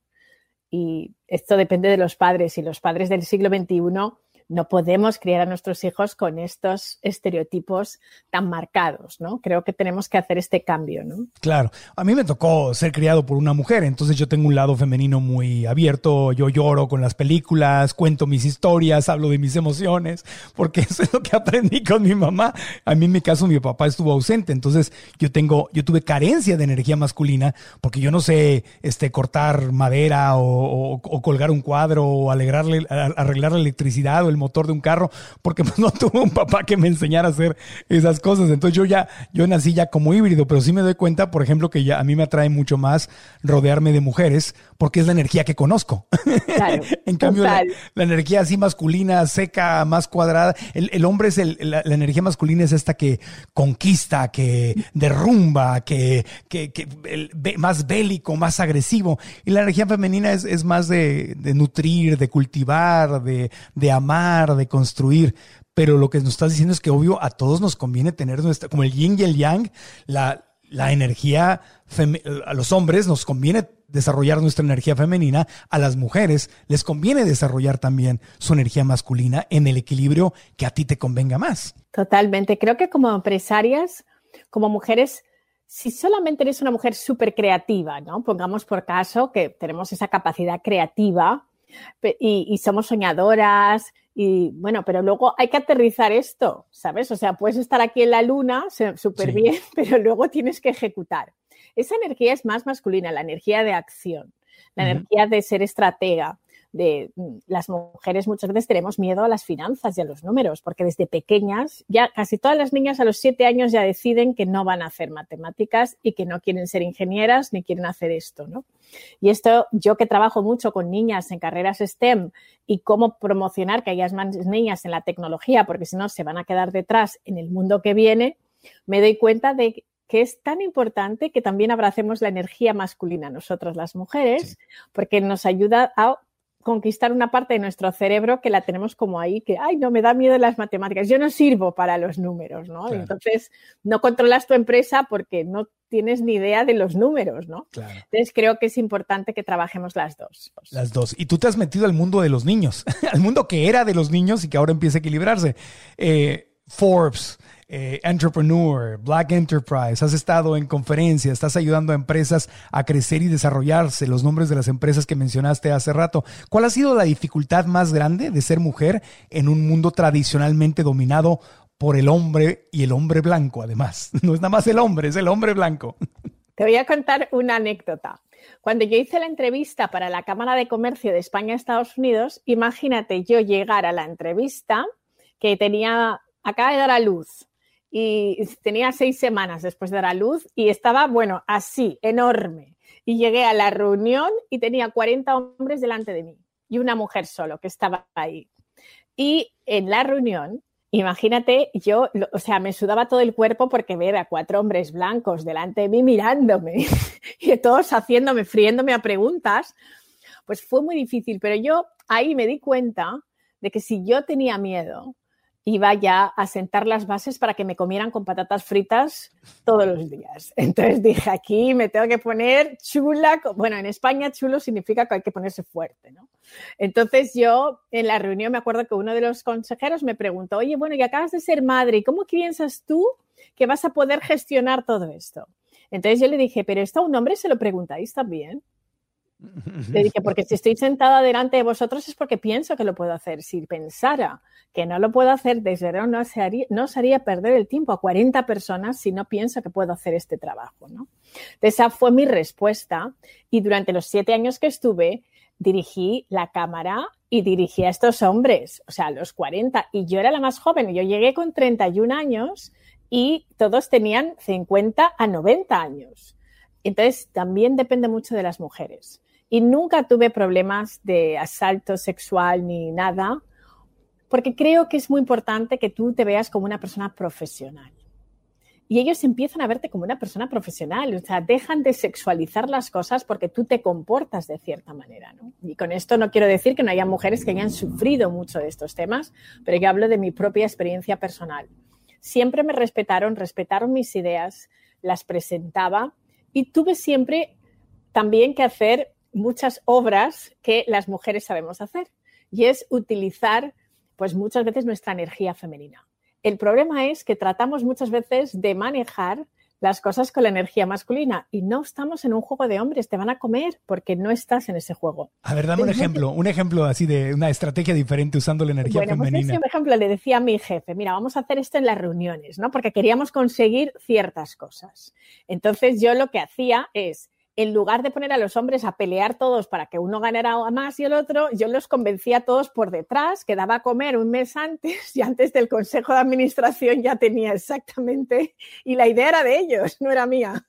Y esto depende de los padres. Y los padres del siglo XXI no podemos criar a nuestros hijos con estos estereotipos tan marcados, ¿no? Creo que tenemos que hacer este cambio, ¿no? Claro. A mí me tocó ser criado por una mujer, entonces yo tengo un lado femenino muy abierto. Yo lloro con las películas, cuento mis historias, hablo de mis emociones, porque eso es lo que aprendí con mi mamá. A mí, en mi caso, mi papá estuvo ausente, entonces yo tuve carencia de energía masculina, porque yo no sé cortar madera o colgar un cuadro o arreglar la electricidad o el motor de un carro, porque pues no tuve un papá que me enseñara a hacer esas cosas. Entonces yo nací ya como híbrido, pero sí me doy cuenta, por ejemplo, que ya a mí me atrae mucho más rodearme de mujeres porque es la energía que conozco. Claro, en cambio, la energía así masculina, seca, más cuadrada, el hombre es la energía masculina es esta que conquista, que derrumba, que más bélico, más agresivo. Y la energía femenina es más de nutrir, de cultivar, de amar, de construir. Pero lo que nos estás diciendo es que obvio a todos nos conviene tener como el yin y el yang, la la energía, a los hombres nos conviene desarrollar nuestra energía femenina, a las mujeres les conviene desarrollar también su energía masculina en el equilibrio que a ti te convenga más. Totalmente. Creo que como empresarias, como mujeres, si solamente eres una mujer súper creativa, ¿no? Pongamos por caso que tenemos esa capacidad creativa y somos soñadoras y bueno, pero luego hay que aterrizar esto, ¿sabes? O sea, puedes estar aquí en la luna súper bien, pero luego tienes que ejecutar. Esa energía es más masculina, la energía de acción, la energía de ser estratega. Las mujeres muchas veces tenemos miedo a las finanzas y a los números, porque desde pequeñas, ya casi todas las niñas a los 7 años ya deciden que no van a hacer matemáticas y que no quieren ser ingenieras ni quieren hacer esto, ¿no? Y esto, yo que trabajo mucho con niñas en carreras STEM y cómo promocionar que haya más niñas en la tecnología, porque si no se van a quedar detrás en el mundo que viene, me doy cuenta de que es tan importante que también abracemos la energía masculina nosotros las mujeres, porque nos ayuda a conquistar una parte de nuestro cerebro que la tenemos como ahí, que, ay, no, me da miedo las matemáticas, yo no sirvo para los números, ¿no? Claro. Entonces, no controlas tu empresa porque no tienes ni idea de los números, ¿no? Claro. Entonces, creo que es importante que trabajemos las dos. Las dos. Y tú te has metido al mundo de los niños, al mundo que era de los niños y que ahora empieza a equilibrarse. Forbes, Entrepreneur, Black Enterprise, has estado en conferencias, estás ayudando a empresas a crecer y desarrollarse, los nombres de las empresas que mencionaste hace rato. ¿Cuál ha sido la dificultad más grande de ser mujer en un mundo tradicionalmente dominado por el hombre y el hombre blanco? Además, no es nada más el hombre, es el hombre blanco. Te voy a contar una anécdota. Cuando yo hice la entrevista para la Cámara de Comercio de España-Estados Unidos, imagínate yo llegar a la entrevista que acaba de dar a luz. Y tenía 6 semanas después de dar a luz y estaba, bueno, así, enorme. Y llegué a la reunión y tenía 40 hombres delante de mí y una mujer solo que estaba ahí. Y en la reunión, imagínate, yo, o sea, me sudaba todo el cuerpo porque ver a 4 hombres blancos delante de mí mirándome y todos friéndome a preguntas, pues fue muy difícil. Pero yo ahí me di cuenta de que si yo tenía miedo, iba ya a sentar las bases para que me comieran con patatas fritas todos los días. Entonces dije, aquí me tengo que poner chula. Bueno, en España chulo significa que hay que ponerse fuerte, ¿no? Entonces yo en la reunión me acuerdo que uno de los consejeros me preguntó, oye, bueno, y acabas de ser madre, ¿y cómo piensas tú que vas a poder gestionar todo esto? Entonces yo le dije, pero esto a un hombre se lo preguntáis también. Le dije, porque si estoy sentada delante de vosotros es porque pienso que lo puedo hacer. Si pensara que no lo puedo hacer, desde luego no os haría perder el tiempo a 40 personas si no pienso que puedo hacer este trabajo, ¿no? Esa fue mi respuesta y durante los 7 años que estuve dirigí la cámara y dirigí a estos hombres, o sea, los 40, y yo era la más joven. Yo llegué con 31 años y todos tenían 50 a 90 años. Entonces, también depende mucho de las mujeres. Y nunca tuve problemas de asalto sexual ni nada, porque creo que es muy importante que tú te veas como una persona profesional. Y ellos empiezan a verte como una persona profesional, o sea, dejan de sexualizar las cosas porque tú te comportas de cierta manera, ¿no? Y con esto no quiero decir que no haya mujeres que hayan sufrido mucho de estos temas, pero yo hablo de mi propia experiencia personal. Siempre me respetaron mis ideas, las presentaba y tuve siempre también que hacer muchas obras que las mujeres sabemos hacer y es utilizar pues muchas veces nuestra energía femenina. El problema es que tratamos muchas veces de manejar las cosas con la energía masculina y no estamos en un juego de hombres, te van a comer porque no estás en ese juego. A ver, dame un ejemplo así de una estrategia diferente usando la energía femenina. Pues ese ejemplo le decía a mi jefe, mira, vamos a hacer esto en las reuniones, ¿no? Porque queríamos conseguir ciertas cosas. Entonces yo lo que hacía es, en lugar de poner a los hombres a pelear todos para que uno ganara más y el otro, yo los convencía a todos por detrás, que daba a comer un mes antes y antes del consejo de administración ya tenía exactamente, y la idea era de ellos, no era mía.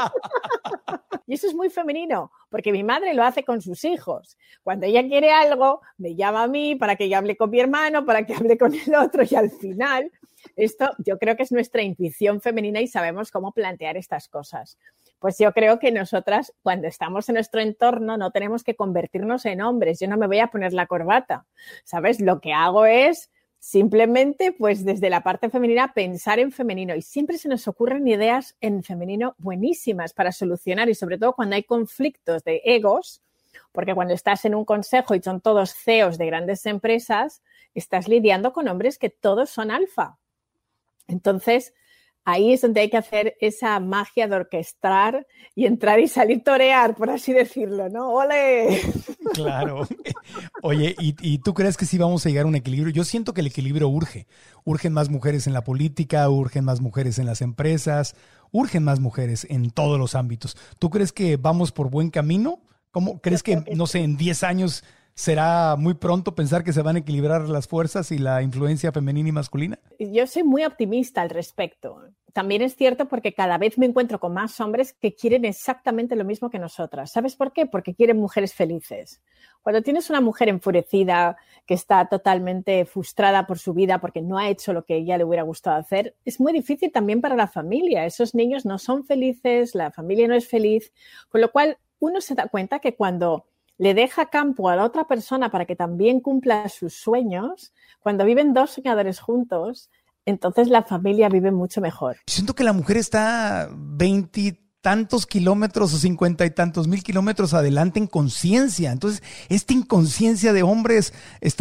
Y eso es muy femenino, porque mi madre lo hace con sus hijos. Cuando ella quiere algo, me llama a mí para que yo hable con mi hermano, para que hable con el otro y al final, esto yo creo que es nuestra intuición femenina y sabemos cómo plantear estas cosas. Pues yo creo que nosotras, cuando estamos en nuestro entorno, no tenemos que convertirnos en hombres. Yo no me voy a poner la corbata, ¿sabes? Lo que hago es Simplemente, pues desde la parte femenina, pensar en femenino. Y siempre se nos ocurren ideas en femenino buenísimas para solucionar, y sobre todo cuando hay conflictos de egos, porque cuando estás en un consejo y son todos CEOs de grandes empresas, estás lidiando con hombres que todos son alfa. Entonces, ahí es donde hay que hacer esa magia de orquestar y entrar y salir torear, por así decirlo, ¿no? ¡Ole! Claro. Oye, ¿y tú crees que sí vamos a llegar a un equilibrio? Yo siento que el equilibrio urge. Urgen más mujeres en la política, urgen más mujeres en las empresas, urgen más mujeres en todos los ámbitos. ¿Tú crees que vamos por buen camino? ¿Cómo crees que, no sé, en 10 años será muy pronto pensar que se van a equilibrar las fuerzas y la influencia femenina y masculina? Yo soy muy optimista al respecto. También es cierto porque cada vez me encuentro con más hombres que quieren exactamente lo mismo que nosotras. ¿Sabes por qué? Porque quieren mujeres felices. Cuando tienes una mujer enfurecida, que está totalmente frustrada por su vida porque no ha hecho lo que ella le hubiera gustado hacer, es muy difícil también para la familia. Esos niños no son felices, la familia no es feliz, con lo cual uno se da cuenta que cuando le deja campo a la otra persona para que también cumpla sus sueños, cuando viven dos soñadores juntos, entonces la familia vive mucho mejor. Siento que la mujer está 20 tantos kilómetros o 50 y tantos mil kilómetros adelante en conciencia. Entonces, esta inconsciencia de hombres,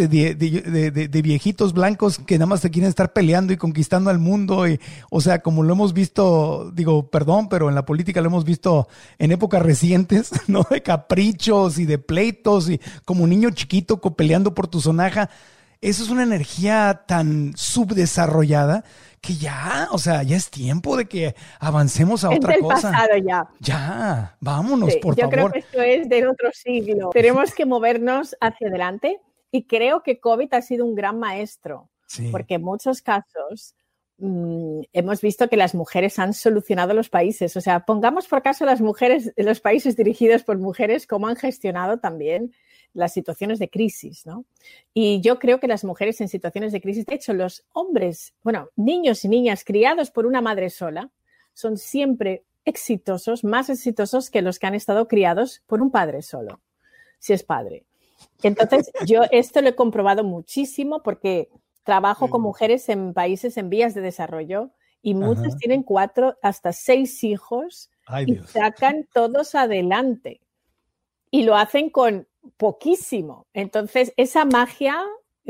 de viejitos blancos que nada más te quieren estar peleando y conquistando al mundo. O sea, como lo hemos visto, digo, perdón, pero en la política lo hemos visto en épocas recientes, ¿no? De caprichos y de pleitos y como un niño chiquito peleando por tu sonaja. Eso es una energía tan subdesarrollada que ya, o sea, ya es tiempo de que avancemos a otra cosa. Es del pasado ya. Ya, vámonos, sí, por favor. Yo creo que esto es del otro siglo. Tenemos que movernos hacia adelante y creo que COVID ha sido un gran maestro, porque en muchos casos hemos visto que las mujeres han solucionado los países. O sea, pongamos por caso las mujeres, los países dirigidos por mujeres, cómo han gestionado también las situaciones de crisis, ¿no? Y yo creo que las mujeres en situaciones de crisis, de hecho, los hombres, bueno, niños y niñas criados por una madre sola, son siempre exitosos, más exitosos que los que han estado criados por un padre solo, si es padre. Entonces, yo esto lo he comprobado muchísimo porque trabajo con mujeres en países en vías de desarrollo y muchas tienen 4 hasta 6 hijos. Ay, y Dios. Sacan todos adelante. Y lo hacen con poquísimo. Entonces, esa magia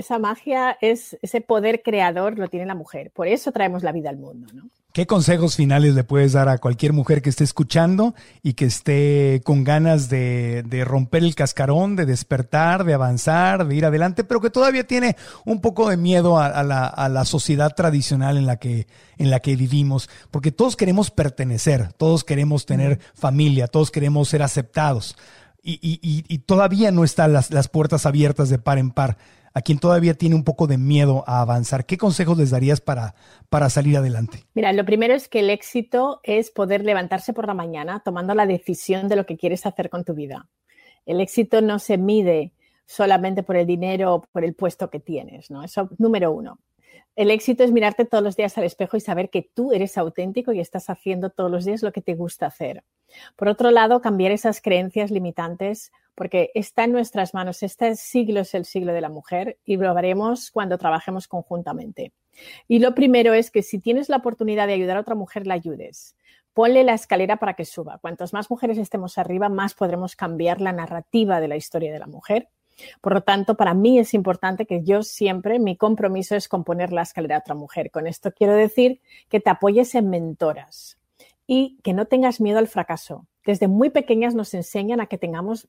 es ese poder creador lo tiene la mujer. Por eso traemos la vida al mundo, ¿no? ¿Qué consejos finales le puedes dar a cualquier mujer que esté escuchando y que esté con ganas de romper el cascarón, de despertar, de avanzar, de ir adelante, pero que todavía tiene un poco de miedo a la sociedad tradicional en la que vivimos? Porque todos queremos pertenecer, todos queremos tener familia, todos queremos ser aceptados. Y todavía no están las puertas abiertas de par en par. A quien todavía tiene un poco de miedo a avanzar, ¿qué consejos les darías para salir adelante? Mira, lo primero es que el éxito es poder levantarse por la mañana tomando la decisión de lo que quieres hacer con tu vida. El éxito no se mide solamente por el dinero o por el puesto que tienes, ¿no? Eso, número uno. El éxito es mirarte todos los días al espejo y saber que tú eres auténtico y estás haciendo todos los días lo que te gusta hacer. Por otro lado, cambiar esas creencias limitantes, porque está en nuestras manos. Este siglo es el siglo de la mujer y lo haremos cuando trabajemos conjuntamente. Y lo primero es que si tienes la oportunidad de ayudar a otra mujer, la ayudes. Ponle la escalera para que suba. Cuantas más mujeres estemos arriba, más podremos cambiar la narrativa de la historia de la mujer. Por lo tanto, para mí es importante que yo siempre, mi compromiso es con poner la escalera a otra mujer. Con esto quiero decir que te apoyes en mentoras y que no tengas miedo al fracaso. Desde muy pequeñas nos enseñan a que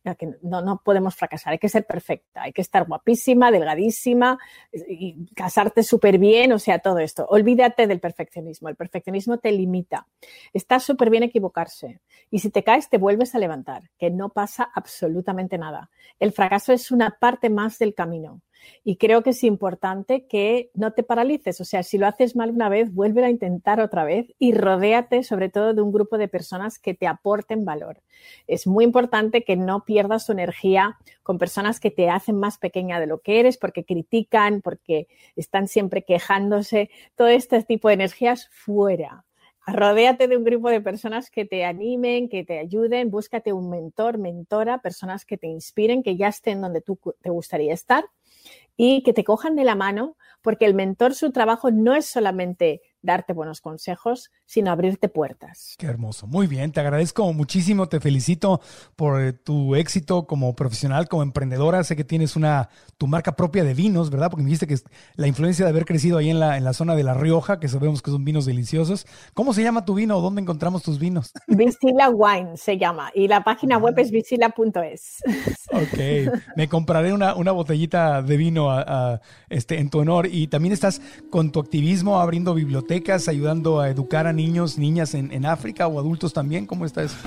no podemos fracasar, hay que ser perfecta, hay que estar guapísima, delgadísima y casarte súper bien, o sea, todo esto. Olvídate del perfeccionismo, el perfeccionismo te limita. Está súper bien equivocarse y si te caes te vuelves a levantar, que no pasa absolutamente nada. El fracaso es una parte más del camino. Y creo que es importante que no te paralices. O sea, si lo haces mal una vez, vuelve a intentar otra vez y rodéate sobre todo de un grupo de personas que te aporten valor. Es muy importante que no pierdas tu energía con personas que te hacen más pequeña de lo que eres, porque critican, porque están siempre quejándose. Todo este tipo de energías fuera. Rodéate de un grupo de personas que te animen, que te ayuden. Búscate un mentor, mentora, personas que te inspiren, que ya estén donde tú te gustaría estar. y que te cojan de la mano, porque el mentor, su trabajo no es solamente darte buenos consejos, sino abrirte puertas. Qué hermoso. Muy bien, te agradezco muchísimo, te felicito por tu éxito como profesional, como emprendedora. Sé que tienes tu marca propia de vinos, ¿verdad? Porque me dijiste que la influencia de haber crecido ahí en la zona de La Rioja, que sabemos que son vinos deliciosos. ¿Cómo se llama tu vino? ¿Dónde encontramos tus vinos? Visila Wine se llama y la página web es visila.es. Ok, me compraré una botellita de vino en tu honor. Y también estás con tu activismo abriendo bibliotecas, ayudando a educar a niños, niñas en África o adultos también. ¿Cómo está eso?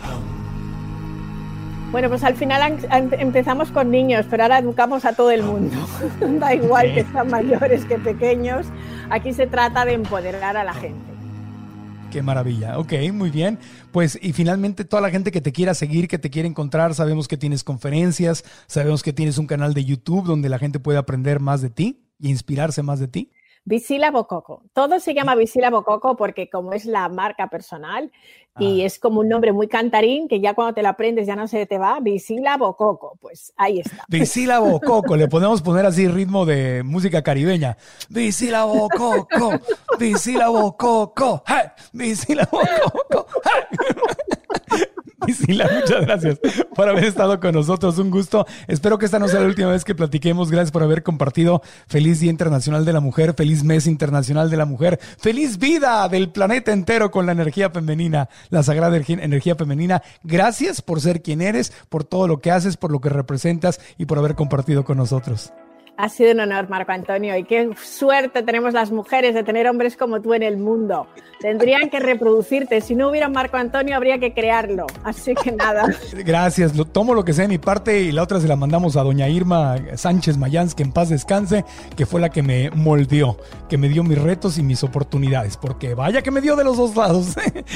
Bueno, pues al final empezamos con niños, pero ahora educamos a todo el mundo. Da igual que sean mayores que pequeños. Aquí se trata de empoderar a la gente. Qué maravilla. Ok, muy bien. Pues y finalmente toda la gente que te quiera seguir, que te quiera encontrar, sabemos que tienes conferencias, sabemos que tienes un canal de YouTube donde la gente puede aprender más de ti y inspirarse más de ti. Visila Bococo. Todo se llama Visila Bococo porque como es la marca personal y es como un nombre muy cantarín que ya cuando te lo aprendes ya no se te va. Visila Bococo. Pues ahí está. Visila Bococo. Le podemos poner así ritmo de música caribeña. Visila Bococo. Visila Bococo. ¡Hey! Visila Bococo. ¡Hey! Visila, muchas gracias por haber estado con nosotros. Un gusto. Espero que esta no sea la última vez que platiquemos. Gracias por haber compartido. Feliz Día Internacional de la Mujer. Feliz Mes Internacional de la Mujer. Feliz vida del planeta entero con la energía femenina, la sagrada energía femenina. Gracias por ser quien eres, por todo lo que haces, por lo que representas y por haber compartido con nosotros. Ha sido un honor, Marco Antonio, y qué suerte tenemos las mujeres de tener hombres como tú en el mundo. Tendrían que reproducirte. Si no hubiera Marco Antonio, habría que crearlo. Así que nada. Gracias. Tomo lo que sea de mi parte y la otra se la mandamos a doña Irma Sánchez Mayans, que en paz descanse, que fue la que me moldeó, que me dio mis retos y mis oportunidades, porque vaya que me dio de los dos lados.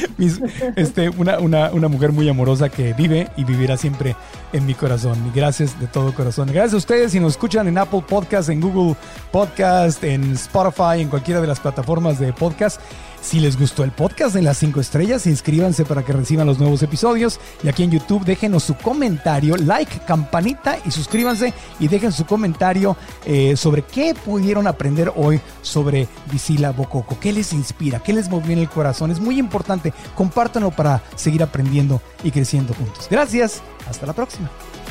Una mujer muy amorosa que vive y vivirá siempre en mi corazón. Y gracias de todo corazón. Gracias a ustedes si nos escuchan en Apple Podcast, en Google Podcast, en Spotify, en cualquiera de las plataformas de podcast. Si les gustó el podcast, en las 5 estrellas, inscríbanse para que reciban los nuevos episodios. Y aquí en YouTube, déjenos su comentario, like, campanita y suscríbanse y dejen su comentario sobre qué pudieron aprender hoy sobre Visila Bococo. ¿Qué les inspira? ¿Qué les movió en el corazón? Es muy importante. Compártanlo para seguir aprendiendo y creciendo juntos. Gracias. Hasta la próxima.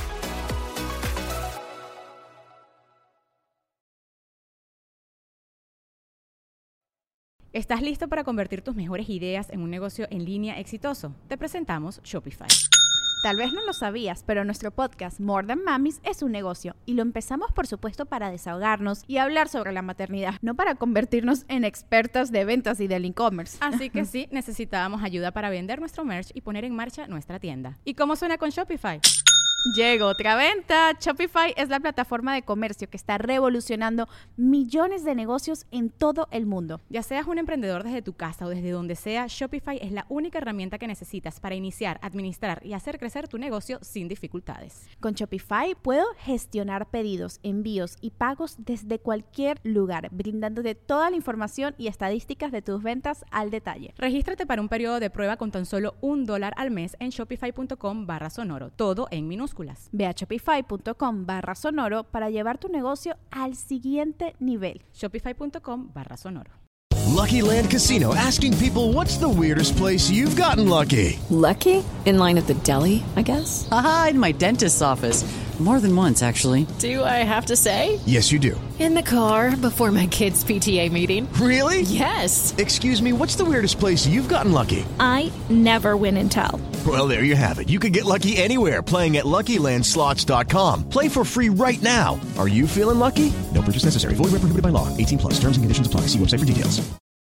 ¿Estás listo para convertir tus mejores ideas en un negocio en línea exitoso? Te presentamos Shopify. Tal vez no lo sabías, pero nuestro podcast More Than Mamis es un negocio y lo empezamos por supuesto para desahogarnos y hablar sobre la maternidad, no para convertirnos en expertas de ventas y del e-commerce. Así que sí, necesitábamos ayuda para vender nuestro merch y poner en marcha nuestra tienda. ¿Y cómo suena con Shopify? Llegó otra venta. Shopify es la plataforma de comercio que está revolucionando millones de negocios en todo el mundo. Ya seas un emprendedor desde tu casa o desde donde sea, Shopify es la única herramienta que necesitas para iniciar, administrar y hacer crecer tu negocio sin dificultades. Con Shopify puedo gestionar pedidos, envíos y pagos desde cualquier lugar, brindándote toda la información y estadísticas de tus ventas al detalle. Regístrate para un periodo de prueba con tan solo $1 al mes en shopify.com/sonoro, todo en minúsculas. Ve a shopify.com/sonoro para llevar tu negocio al siguiente nivel. Shopify.com/sonoro. Lucky Land Casino, asking people, what's the weirdest place you've gotten lucky? Lucky? In line at the deli, I guess? Aha, in my dentist's office. More than once, actually. Do I have to say? Yes, you do. In the car before my kids' PTA meeting. Really? Yes. Excuse me, what's the weirdest place you've gotten lucky? I never win and tell. Well, there you have it. You can get lucky anywhere, playing at LuckyLandSlots.com. Play for free right now. Are you feeling lucky? No purchase necessary. Void where prohibited by law. 18+. Terms and conditions apply. See website for details.